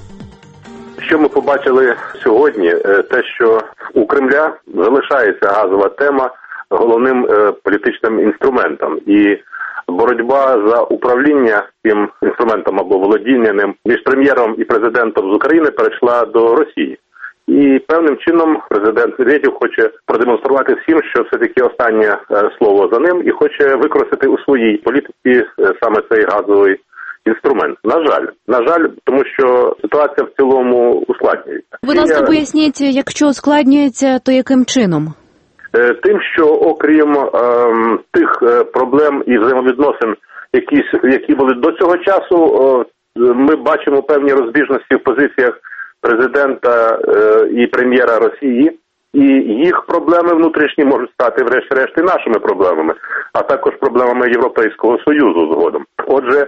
Що ми побачили сьогодні, те, що у Кремля залишається газова тема головним політичним інструментом. І боротьба за управління цим інструментом або володіння ним між прем'єром і президентом з України перейшла до Росії. І певним чином президент Медведєв хоче продемонструвати всім, що все-таки останнє слово за ним і хоче використати у своїй політиці саме цей газовий інструмент. На жаль, тому що ситуація в цілому ускладнюється. Будь ласка, поясніть, якщо ускладнюється, то яким чином? Тим, що окрім тих проблем і взаємовідносин, які були до цього часу, ми бачимо певні розбіжності в позиціях президента і прем'єра Росії, і їх проблеми внутрішні можуть стати врешті-решт і нашими проблемами, а також проблемами Європейського Союзу згодом. Отже,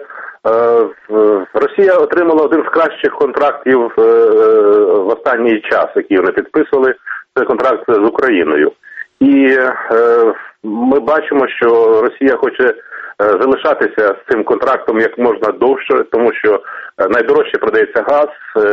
Росія отримала один з кращих контрактів в останній час, який вони підписували, це контракт з Україною. І ми бачимо, що Росія хоче залишатися з цим контрактом як можна довше, тому що найдорожче продається газ,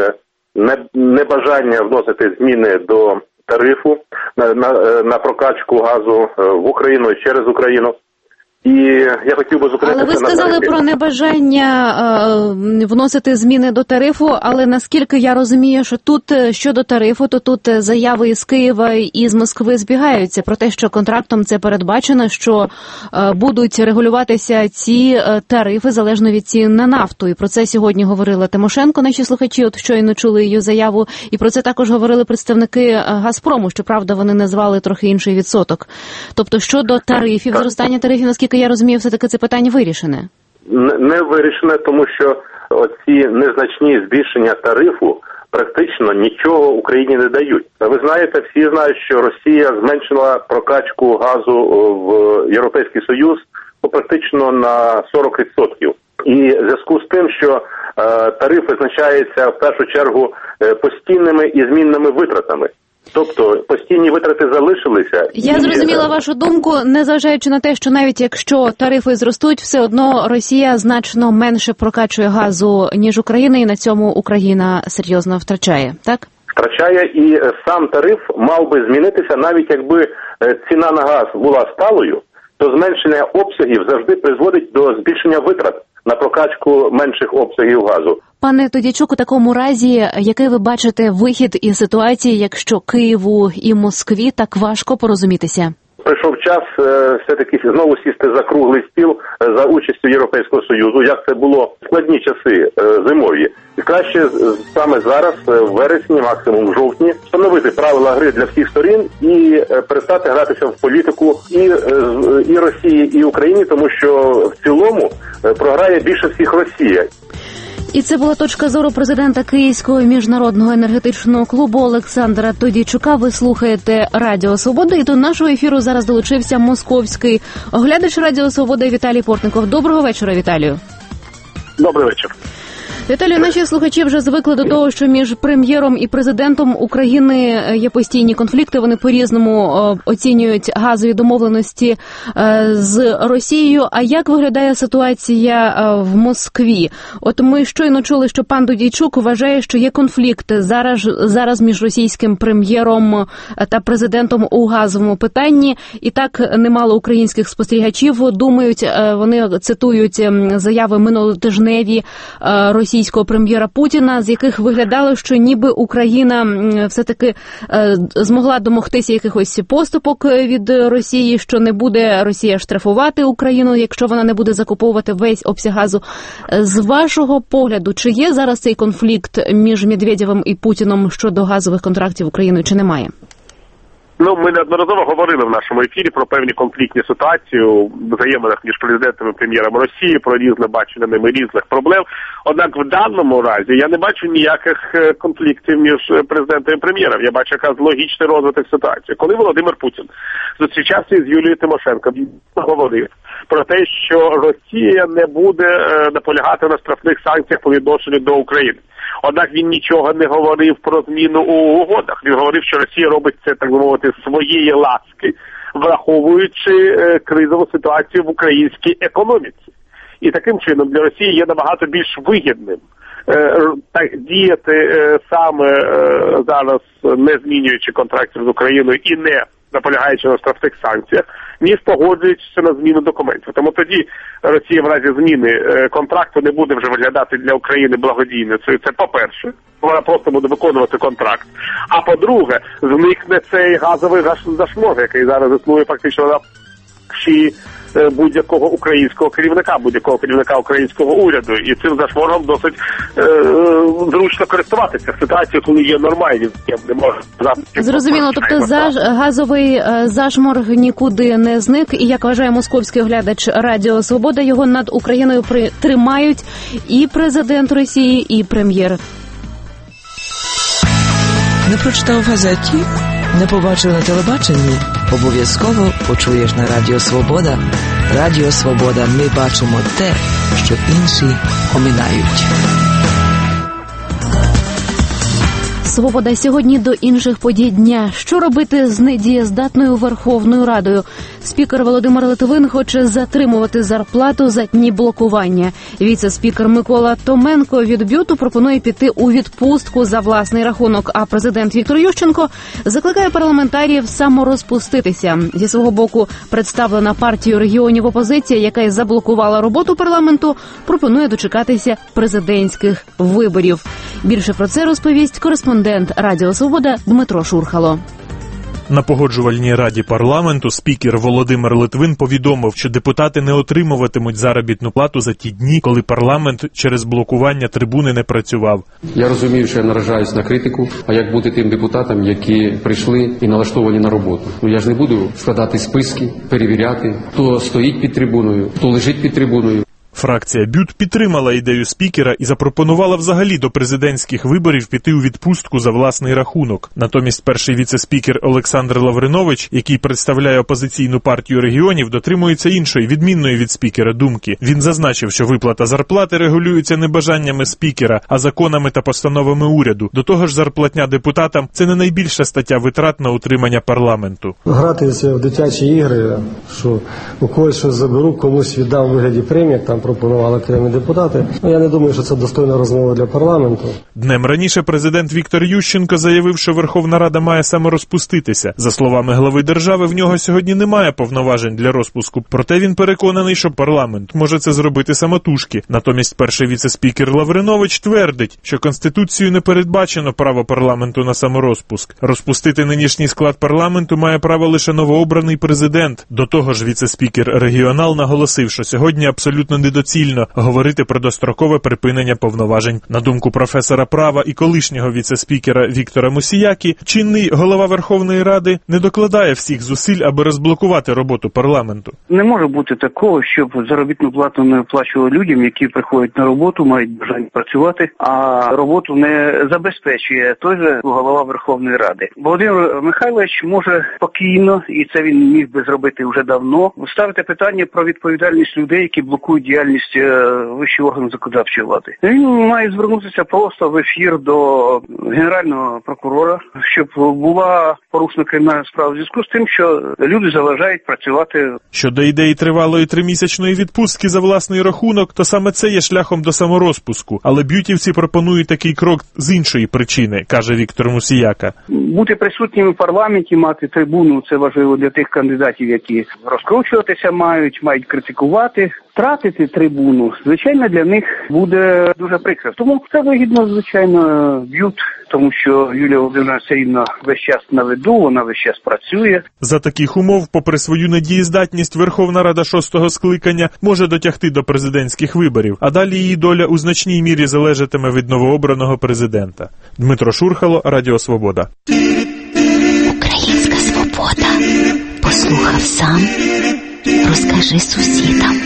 небажання вносити зміни до тарифу на прокачку газу в Україну і через Україну. І я хотів би зупинитися. Але ви сказали про небажання вносити зміни до тарифу, але наскільки я розумію, що тут щодо тарифу, то тут заяви із Києва і з Москви збігаються про те, що контрактом це передбачено, що будуть регулюватися ці тарифи залежно від цін на нафту. І про це сьогодні говорила Тимошенко, наші слухачі, от щойно чули її заяву, і про це також говорили представники Газпрому, щоправда, вони назвали трохи інший відсоток. Тобто щодо тарифів, зростання тарифів, наскільки я розумію, все-таки це питання вирішене? Не вирішене, тому що оці незначні збільшення тарифу практично нічого Україні не дають. Ви знаєте, всі знають, що Росія зменшила прокачку газу в Європейський Союз практично на 40%. І в зв'язку з тим, що тариф визначається в першу чергу постійними і змінними витратами. Тобто постійні витрати залишилися. Я зрозуміла вашу думку, незважаючи на те, що навіть якщо тарифи зростуть, все одно Росія значно менше прокачує газу, ніж Україна, і на цьому Україна серйозно втрачає, так? Втрачає, і сам тариф мав би змінитися, навіть якби ціна на газ була сталою, то зменшення обсягів завжди призводить до збільшення витрат на прокачку менших обсягів газу. Пане Тодійчук, у такому разі, який ви бачите вихід із ситуації, якщо Києву і Москві так важко порозумітися? Прийшов час все-таки знову сісти за круглий стіл за участю Європейського Союзу, як це було в складні часи зимові. І краще саме зараз, в вересні, максимум в жовтні, встановити правила гри для всіх сторін і перестати гратися в політику і Росії, і Україні, тому що в цілому програє більше всіх Росія. І це була точка зору президента Київського міжнародного енергетичного клубу Олександра Тодійчука. Ви слухаєте Радіо Свобода, і до нашого ефіру зараз долучився московський оглядач Радіо Свобода Віталій Портников. Доброго вечора, Віталію. Добрий вечір. Віталію, наші слухачі вже звикли до того, що між прем'єром і президентом України є постійні конфлікти. Вони по-різному оцінюють газові домовленості з Росією. А як виглядає ситуація в Москві? От ми щойно чули, що пан Тодійчук вважає, що є конфлікт зараз між російським прем'єром та президентом у газовому питанні. І так немало українських спостерігачів думають, вони цитують заяви минулотижневі російського прем'єра Путіна, з яких виглядало, що ніби Україна все-таки змогла домогтися якихось поступок від Росії, що не буде Росія штрафувати Україну, якщо вона не буде закуповувати весь обсяг газу. З вашого погляду, чи є зараз цей конфлікт між Медведєвим і Путіном щодо газових контрактів Україною, чи немає? Ми неодноразово говорили в нашому ефірі про певні конфліктні ситуації у взаєминах між президентом і прем'єром Росії, про різне бачення ними різних проблем. Однак в даному разі я не бачу ніяких конфліктів між президентом і прем'єром. Я бачу якраз логічний розвиток ситуації. Коли Володимир Путін зустрічався з Юлією Тимошенко, він говорив про те, що Росія не буде наполягати на штрафних санкціях по відношенню до України. Однак він нічого не говорив про зміну у угодах. Він говорив, що Росія робить це, так би мовити, своєї ласки, враховуючи кризову ситуацію в українській економіці. І таким чином для Росії є набагато більш вигідним діяти саме зараз, не змінюючи контрактів з Україною і не наполягаючи на штрафних санкціях, ніж погоджуючися на зміну документів. Тому тоді Росія в разі зміни контракту не буде вже виглядати для України благодійницею. Це по-перше. Вона просто буде виконувати контракт. А по-друге, зникне цей газовий зашморг, який зараз існує фактично на будь-якого українського керівника українського уряду. І цим зашморгом досить зручно користуватися в ситуації, коли є нормальні, не може. Зрозуміло, тобто газовий зашморг нікуди не зник, і, як вважає московський оглядач Радіо Свобода, його над Україною тримають і президент Росії, і прем'єр. Не прочитав в газеті? Не побачив на телебаченні? Обов'язково почуєш на Радіо Свобода. Радіо Свобода. Ми бачимо те, що інші оминають. Свобода сьогодні до інших подій дня. Що робити з недієздатною Верховною Радою? Спікер Володимир Литвин хоче затримувати зарплату за дні блокування. Віце-спікер Микола Томенко від БЮТу пропонує піти у відпустку за власний рахунок, а президент Віктор Ющенко закликає парламентаріїв саморозпуститися. Зі свого боку, представлена партією регіонів опозиція, яка й заблокувала роботу парламенту, пропонує дочекатися президентських виборів. Більше про це розповість кореспондент Радіо Свобода Дмитро Шурхало. На Погоджувальній раді парламенту спікер Володимир Литвин повідомив, що депутати не отримуватимуть заробітну плату за ті дні, коли парламент через блокування трибуни не працював. Я розумію, що я наражаюсь на критику, а як бути тим депутатам, які прийшли і налаштовані на роботу? Я ж не буду складати списки, перевіряти, хто стоїть під трибуною, хто лежить під трибуною. Фракція БЮТ підтримала ідею спікера і запропонувала взагалі до президентських виборів піти у відпустку за власний рахунок. Натомість перший віце-спікер Олександр Лавринович, який представляє опозиційну партію регіонів, дотримується іншої, відмінної від спікера думки. Він зазначив, що виплата зарплати регулюється не бажаннями спікера, а законами та постановами уряду. До того ж, зарплатня депутатам – це не найбільша стаття витрат на утримання парламенту. Гратися в дитячі ігри, що у когось щось заберу, комусь віддам у вигляді премії, як там пропонували окремі депутати. Я не думаю, що це достойна розмова для парламенту. Днем раніше президент Віктор Ющенко заявив, що Верховна Рада має саморозпуститися. За словами глави держави, в нього сьогодні немає повноважень для розпуску. Проте він переконаний, що парламент може це зробити самотужки. Натомість перший віце-спікер Лавринович твердить, що Конституцією не передбачено право парламенту на саморозпуск. Розпустити нинішній склад парламенту має право лише новообраний президент. До того ж, віце-спікер регіонал наголосив, що сьогодні абсолютно недоцільно говорити про дострокове припинення повноважень. На думку професора права і колишнього віце-спікера Віктора Мусіякі, чинний голова Верховної Ради не докладає всіх зусиль, аби розблокувати роботу парламенту. Не може бути такого, щоб заробітну плату не оплачували людям, які приходять на роботу, мають бажання працювати, а роботу не забезпечує той же голова Верховної Ради. Володимир Михайлович може спокійно, і це він міг би зробити вже давно, ставити питання про відповідальність людей, які блокують діяльність вищого органу законодавчої влади. Він має звернутися просто в ефір до генерального прокурора, щоб була порушена кримінальна справа в зв'язку з тим, що люди заважають працювати. Щодо ідеї тривалої 3-місячної відпустки за власний рахунок, то саме це є шляхом до саморозпуску. Але б'ютівці пропонують такий крок з іншої причини, каже Віктор Мусіяка. Бути присутніми в парламенті, мати трибуну – це важливо для тих кандидатів, які розкручуватися мають критикувати. Втратити трибуну, звичайно, для них буде дуже прикро. Тому це вигідно, звичайно, БЮТ, тому що Юлія Володимирівна все рівно весь час на виду, вона весь час працює. За таких умов, попри свою недієздатність, Верховна Рада 6-го скликання може дотягти до президентських виборів, а далі її доля у значній мірі залежатиме від новообраного президента. Дмитро Шурхало, Радіо Свобода. Українська свобода. Послухав сам, розкажи сусідам.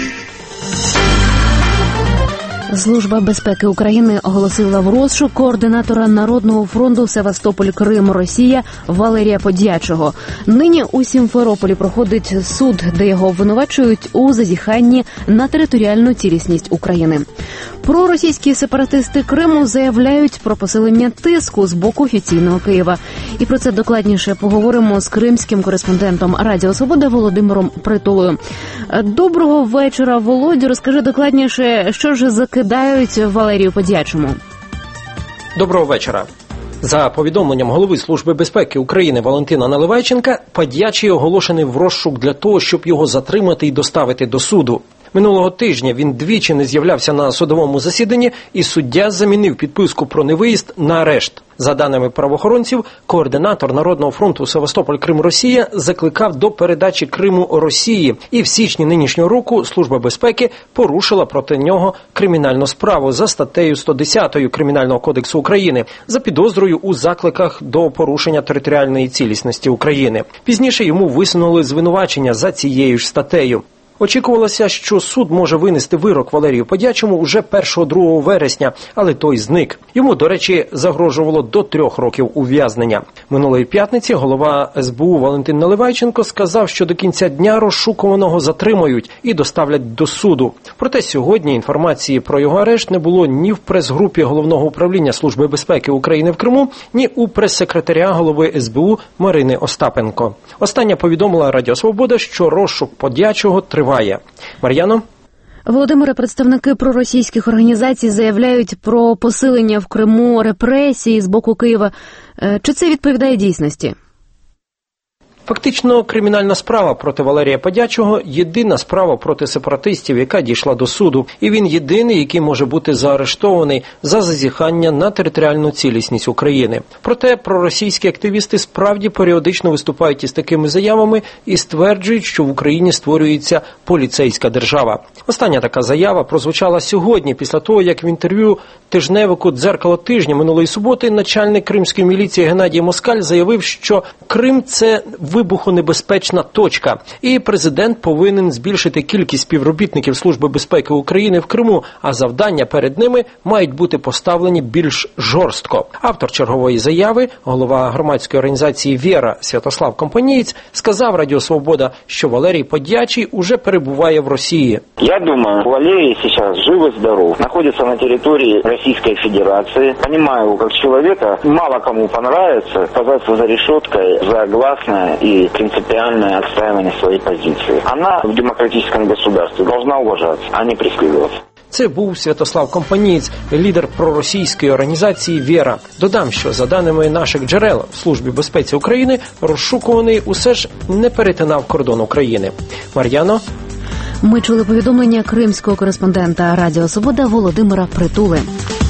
Служба безпеки України оголосила в розшук координатора Народного фронту Севастополь, Крим, Росія Валерія Подячого. Нині у Сімферополі проходить суд, де його обвинувачують у зазіханні на територіальну цілісність України. Проросійські сепаратисти Криму заявляють про посилення тиску з боку офіційного Києва. І про це докладніше поговоримо з кримським кореспондентом Радіо Свобода Володимиром Притулою. Доброго вечора, Володю. Розкажи докладніше, що ж закидають Валерію Подячому. Доброго вечора. За повідомленням голови Служби безпеки України Валентина Наливайченка, Подячий оголошений в розшук для того, щоб його затримати і доставити до суду. Минулого тижня він двічі не з'являвся на судовому засіданні, і суддя замінив підписку про невиїзд на арешт. За даними правоохоронців, координатор Народного фронту Севастополь, Крим, Росія закликав до передачі Криму Росії. І в січні нинішнього року Служба безпеки порушила проти нього кримінальну справу за статтею 110 Кримінального кодексу України за підозрою у закликах до порушення територіальної цілісності України. Пізніше йому висунули звинувачення за цією ж статтею. Очікувалося, що суд може винести вирок Валерію Подячому уже 1-2 вересня, але той зник. Йому, до речі, загрожувало до 3 років ув'язнення. Минулої п'ятниці голова СБУ Валентин Наливайченко сказав, що до кінця дня розшукуваного затримають і доставлять до суду. Проте сьогодні інформації про його арешт не було ні в прес-групі Головного управління Служби безпеки України в Криму, ні у прес-секретаря голови СБУ Марини Остапенко. Остання повідомила Радіо Свобода, що розшук Подячого триває. Мар'яно? Володимире, представники проросійських організацій заявляють про посилення в Криму репресій з боку Києва. Чи це відповідає дійсності? Фактично, кримінальна справа проти Валерія Подячого – єдина справа проти сепаратистів, яка дійшла до суду. І він єдиний, який може бути заарештований за зазіхання на територіальну цілісність України. Проте проросійські активісти справді періодично виступають із такими заявами і стверджують, що в Україні створюється поліцейська держава. Остання така заява прозвучала сьогодні, після того, як в інтерв'ю тижневику «Дзеркало тижня» минулої суботи начальник кримської міліції Геннадій Москаль заявив, що Крим – це вибухонебезпечна точка. І президент повинен збільшити кількість співробітників Служби безпеки України в Криму, а завдання перед ними мають бути поставлені більш жорстко. Автор чергової заяви, голова громадської організації «Віра» Святослав Компанієць, сказав Радіо Свобода, що Валерій Подячий уже перебуває в Росії. Я думаю, Валерий сейчас жив и здоров, находится на территории Российской Федерации. Понимаю его как человека, мало кому понравится оказаться за решеткой за гласное и принципиальное отстаивание своей позиции. Она в демократическом государстве должна уважаться, а не преследоваться. Це був Святослав Компанієць, лідер проросійської організації «Віра». Додам, що за даними наших джерел в Службі безпеці України, розшукуваний усе ж не перетинав кордон України. Мар'яно? Ми чули повідомлення кримського кореспондента Радіо Свобода Володимира Притули.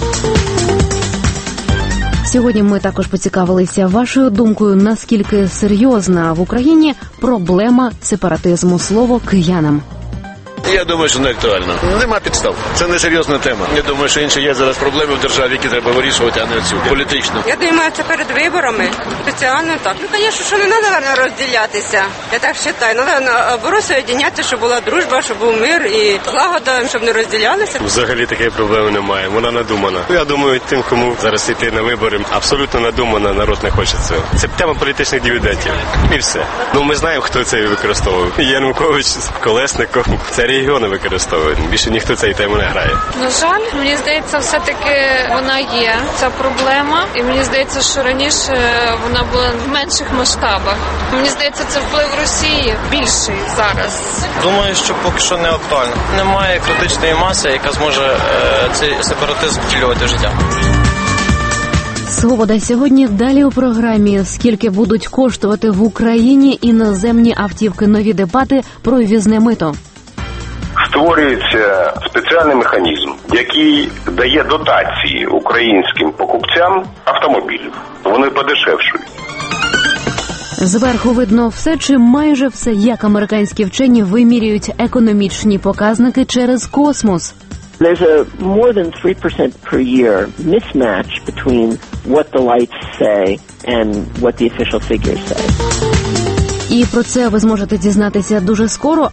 Сьогодні ми також поцікавилися вашою думкою, наскільки серйозна в Україні проблема сепаратизму. Слово киянам. Я думаю, що не актуально. Нема підстав. Це не серйозна тема. Я думаю, що інші є зараз проблеми в державі, які треба вирішувати, а не цю політичну. Я думаю, це перед виборами. Спеціально так. Ну, звісно, що не треба, наверное, розділятися. Я так вважаю. Треба, наоборот, соєдинятися, щоб була дружба, щоб був мир і злагода, щоб не розділялися. Взагалі такої проблеми немає. Вона надумана. Я думаю, тим, кому зараз йти на вибори, абсолютно надумана, народ не хоче цього. Це тема політичних дивідендів. І все. Ну, ми знаємо, хто це використовував. Янукович, Колесников. Це регіони використовують. Більше ніхто цієї теми не грає. На жаль, мені здається, все-таки вона є, ця проблема. І мені здається, що раніше вона була в менших масштабах. Мені здається, це вплив Росії більший зараз. Думаю, що поки що не актуально. Немає критичної маси, яка зможе цей сепаратизм втілювати в життя. Свобода сьогодні. Далі у програмі. Скільки будуть коштувати в Україні іноземні автівки? Нові дебати про ввізне мито. Створюється спеціальний механізм, який дає дотації українським покупцям автомобілів. Вони подешевшують. Зверху видно все чи майже все, як американські вчені вимірюють економічні показники через космос. There's a more than 3% per year mismatch between what the lights say and what the official figures say. І про це ви зможете дізнатися дуже скоро.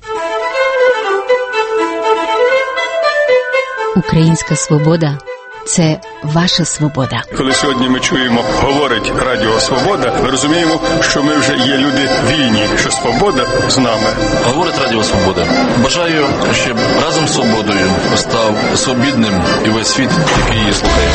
Українська свобода – це ваша свобода. Коли сьогодні ми чуємо, говорить Радіо Свобода, ми розуміємо, що ми вже є люди вільні, що свобода з нами. Говорить Радіо Свобода. Бажаю, щоб разом з свободою став свобідним і весь світ, який її слухає.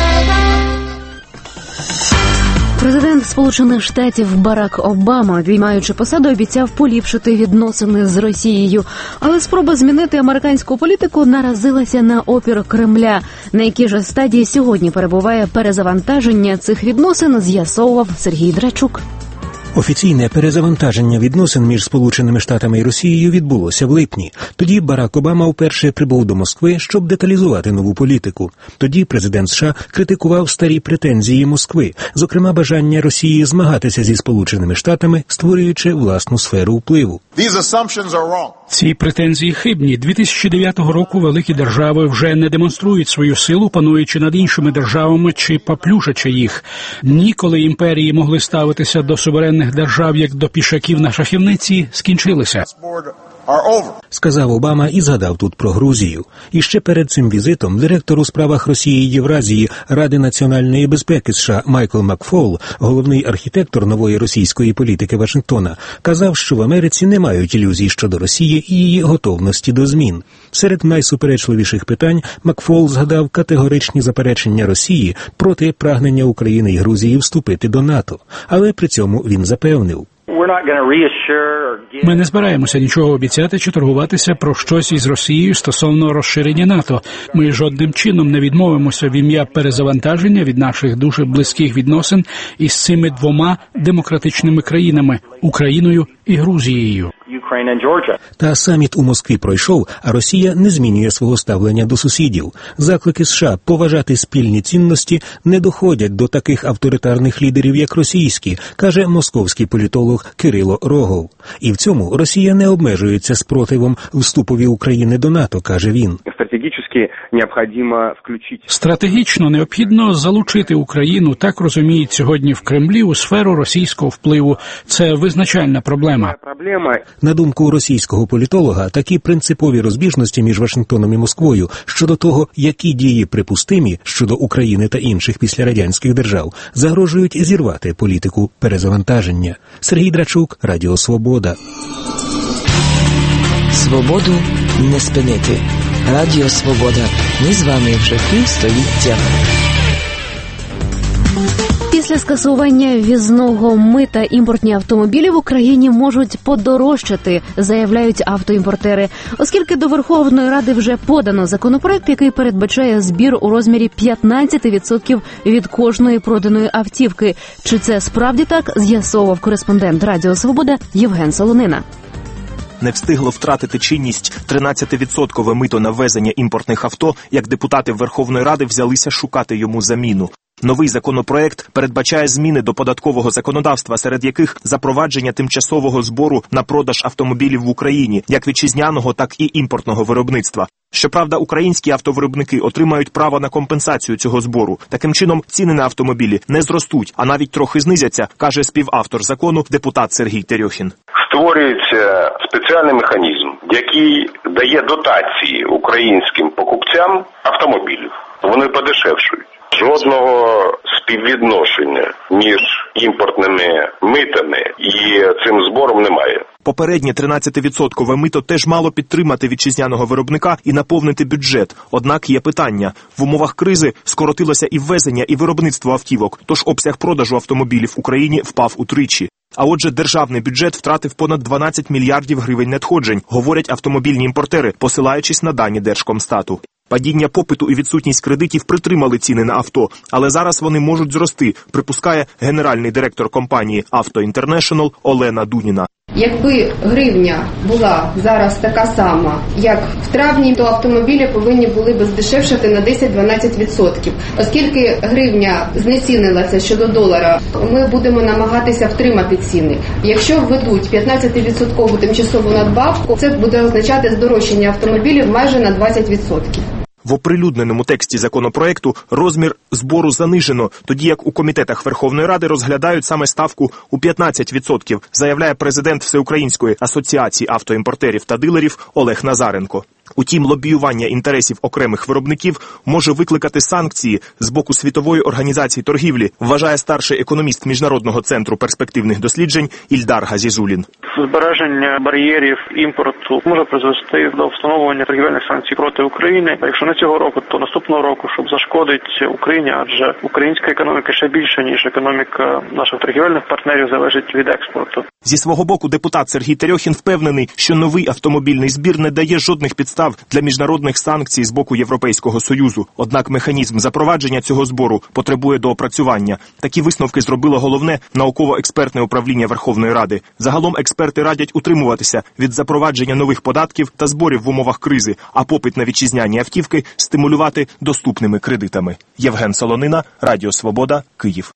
Президент Сполучених Штатів Барак Обама, обіймаючи посаду, обіцяв поліпшити відносини з Росією. Але спроба змінити американську політику наразилася на опір Кремля. На якій же стадії сьогодні перебуває перезавантаження цих відносин, з'ясовував Сергій Драчук. Офіційне перезавантаження відносин між Сполученими Штатами і Росією відбулося в липні. Тоді Барак Обама вперше прибув до Москви, щоб деталізувати нову політику. Тоді президент США критикував старі претензії Москви, зокрема бажання Росії змагатися зі Сполученими Штатами, створюючи власну сферу впливу. Ці претензії хибні. 2009 року великі держави вже не демонструють свою силу, пануючи над іншими державами чи поплюшачи їх. Ніколи імперії могли ставитися до суверенних держав, як до пішаків на шахівниці, скінчилися. Сказав Обама і згадав тут про Грузію. І ще перед цим візитом директор у справах Росії і Євразії Ради національної безпеки США Майкл Макфол, головний архітектор нової російської політики Вашингтона, казав, що в Америці не мають ілюзій щодо Росії і її готовності до змін. Серед найсуперечливіших питань Макфол згадав категоричні заперечення Росії проти прагнення України і Грузії вступити до НАТО. Але при цьому він запевнив: ми не збираємося нічого обіцяти чи торгуватися про щось із Росією стосовно розширення НАТО. Ми жодним чином не відмовимося в ім'я перезавантаження від наших дуже близьких відносин із цими двома демократичними країнами – Україною і Грузією. Та саміт у Москві пройшов, а Росія не змінює свого ставлення до сусідів. Заклики США поважати спільні цінності не доходять до таких авторитарних лідерів, як російські, каже московський політолог Кирило Рогов. І в цьому Росія не обмежується спротивом вступові України до НАТО, каже він. Стратегічно необхідно залучити Україну, так розуміють сьогодні в Кремлі, у сферу російського впливу. Це визначальна проблема. На думку російського політолога, такі принципові розбіжності між Вашингтоном і Москвою щодо того, які дії припустимі щодо України та інших післярадянських держав, загрожують зірвати політику перезавантаження. Сергій Драчук, Радіо Свобода. Свободу не спинити. Радіо Свобода. Ми з вами вже півстоліття. Після скасування ввізного мита імпортні автомобілі в Україні можуть подорожчати, заявляють автоімпортери, оскільки до Верховної Ради вже подано законопроект, який передбачає збір у розмірі 15% від кожної проданої автівки. Чи це справді так, з'ясовував кореспондент Радіо Свобода Євген Солонина. Не встигло втратити чинність 13% мито на ввезення імпортних авто, як депутати Верховної Ради взялися шукати йому заміну. Новий законопроект передбачає зміни до податкового законодавства, серед яких запровадження тимчасового збору на продаж автомобілів в Україні, як вітчизняного, так і імпортного виробництва. Щоправда, українські автовиробники отримають право на компенсацію цього збору. Таким чином, ціни на автомобілі не зростуть, а навіть трохи знизяться, каже співавтор закону депутат Сергій Терьохін. Створюється спеціальний механізм, який дає дотації українським покупцям автомобілів. Вони подешевшують. Жодного співвідношення між імпортними митами і цим збором немає. Попереднє 13% мито теж мало підтримати вітчизняного виробника і наповнити бюджет. Однак є питання. В умовах кризи скоротилося і ввезення, і виробництво автівок, тож обсяг продажу автомобілів в Україні впав утричі. А отже, державний бюджет втратив понад 12 мільярдів гривень надходжень, говорять автомобільні імпортери, посилаючись на дані Держкомстату. Падіння попиту і відсутність кредитів притримали ціни на авто, але зараз вони можуть зрости, припускає генеральний директор компанії «Авто Інтернешнл» Олена Дуніна. Якби гривня була зараз така сама, як в травні, то автомобілі повинні були б здешевшати на 10-12%. Оскільки гривня знецінилася щодо долара, ми будемо намагатися втримати ціни. Якщо введуть 15% тимчасову надбавку, це буде означати здорожчання автомобілів майже на 20%. В оприлюдненому тексті законопроекту розмір збору занижено, тоді як у комітетах Верховної Ради розглядають саме ставку у 15%, заявляє президент Всеукраїнської асоціації автоімпортерів та дилерів Олег Назаренко. Утім, лобіювання інтересів окремих виробників може викликати санкції з боку Світової організації торгівлі, вважає старший економіст Міжнародного центру перспективних досліджень Ільдар Газізулін. Збереження бар'єрів імпорту може призвести до встановлення торгівельних санкцій проти України. Якщо не цього року, то наступного року, щоб зашкодити Україні, адже українська економіка ще більше, ніж економіка наших торгівельних партнерів, залежить від експорту. Зі свого боку депутат Сергій Терьохін впевнений, що новий автомобільний збір не дає жодних підстав для міжнародних санкцій з боку Європейського Союзу. Однак механізм запровадження цього збору потребує доопрацювання. Такі висновки зробило головне науково-експертне управління Верховної Ради. Загалом експерти радять утримуватися від запровадження нових податків та зборів в умовах кризи, а попит на вітчизняні автівки стимулювати доступними кредитами. Євген Солонина, Радіо Свобода, Київ.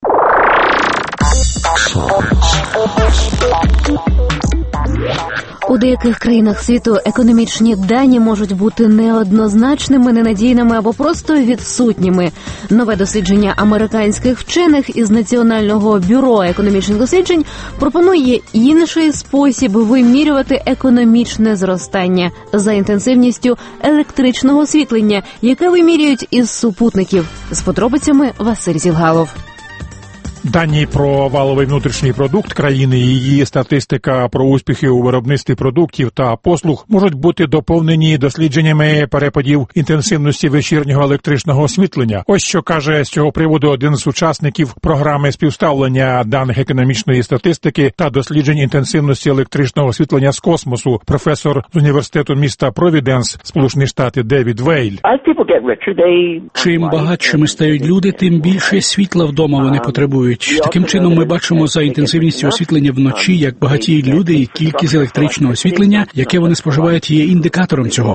У деяких країнах світу економічні дані можуть бути неоднозначними, ненадійними або просто відсутніми. Нове дослідження американських вчених із Національного бюро економічних досліджень пропонує інший спосіб вимірювати економічне зростання за інтенсивністю електричного освітлення, яке вимірюють із супутників. З подробицями Василь Зілгалов. Дані про валовий внутрішній продукт країни і її статистика про успіхи у виробництві продуктів та послуг можуть бути доповнені дослідженнями перепадів інтенсивності вечірнього електричного освітлення. Ось що каже з цього приводу один з учасників програми співставлення даних економічної статистики та досліджень інтенсивності електричного освітлення з космосу, професор з університету міста Провіденс, Сполучені Штати, Девід Вейль. Чим багатшими стають люди, тим більше світла вдома вони потребують. працюють. Таким чином ми бачимо за інтенсивністю освітлення вночі, як багатіють люди, і кількість електричного освітлення, яке вони споживають, є індикатором цього.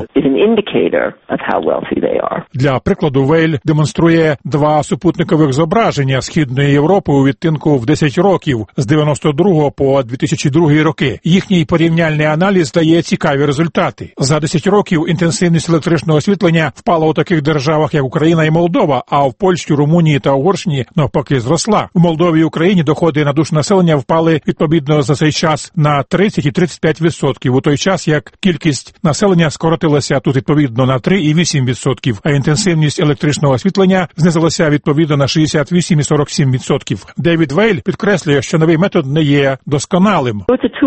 Для прикладу, Вейль демонструє два супутникових зображення Східної Європи у відтинку в 10 років з 92 по 2002 роки. Їхній порівняльний аналіз дає цікаві результати. За 10 років інтенсивність електричного освітлення впала у таких державах, як Україна і Молдова, а в Польщі, Румунії та Угорщині навпаки зросла. В Молдові і Україні доходи на душу населення впали відповідно за цей час на 30 і 35%, у той час як кількість населення скоротилася тут відповідно на 3 і 8%, а інтенсивність електричного освітлення знизилася відповідно на 68 і 47%. Девід Вейль підкреслює, що новий метод не є досконалим.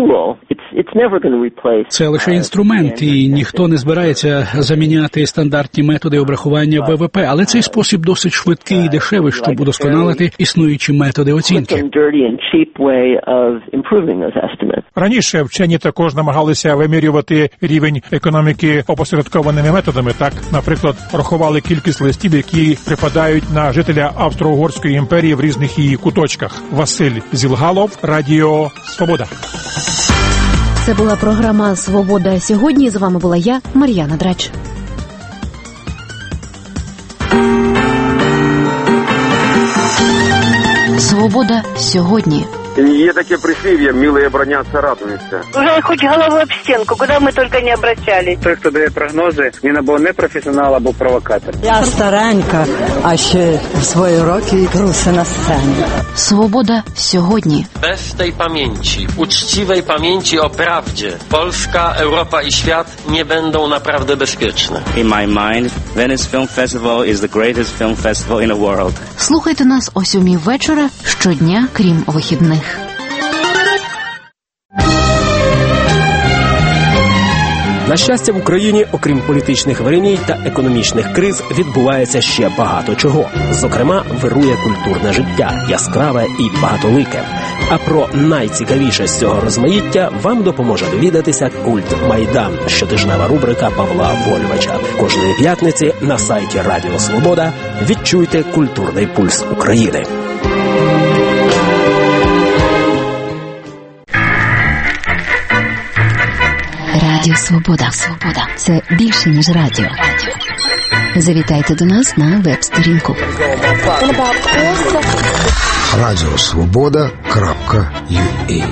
Це лише інструмент, і ніхто не збирається заміняти стандартні методи обрахування ВВП, але цей спосіб досить швидкий і дешевий, щоб удосконалити існуючі методи оцінки. Раніше вчені також намагалися вимірювати рівень економіки опосередкованими методами. Так, наприклад, рахували кількість листів, які припадають на жителя Австро-Угорської імперії в різних її куточках. Василь Зілгалов, Радіо Свобода. Це була програма «Свобода сьогодні». З вами була я, Мар'яна Драч. «Свобода сьогодні». Є таке прислів'я, милые броняться, радуються. Уже хоть голову об стенку, куди ми тільки не обращались. Той, хто дає прогнози, він або не професіонал, або провокатор. Я старенька, а ще в свої роки труси на сцені. «Свобода сьогодні». Bez tej pamięci, uczciwej pamięci o prawdzie, Polska, Europa i świat nie będą naprawdę bezpieczne. In my mind, Venice Film Festival is the greatest film festival in the world. Слухайте нас о 7 вечора щодня, крім вихідних. На щастя, в Україні, окрім політичних вириній та економічних криз, відбувається ще багато чого. Зокрема, вирує культурне життя, яскраве і багатолике. А про найцікавіше з цього розмаїття вам допоможе довідатися «Культ Майдан» – щотижнева рубрика Павла Вольвача. Кожної п'ятниці на сайті Радіо Свобода відчуйте культурний пульс України. Радіо Свобода. Це більше, ніж радіо. Завітайте до нас на веб-сторінку. Радіосвобода.ua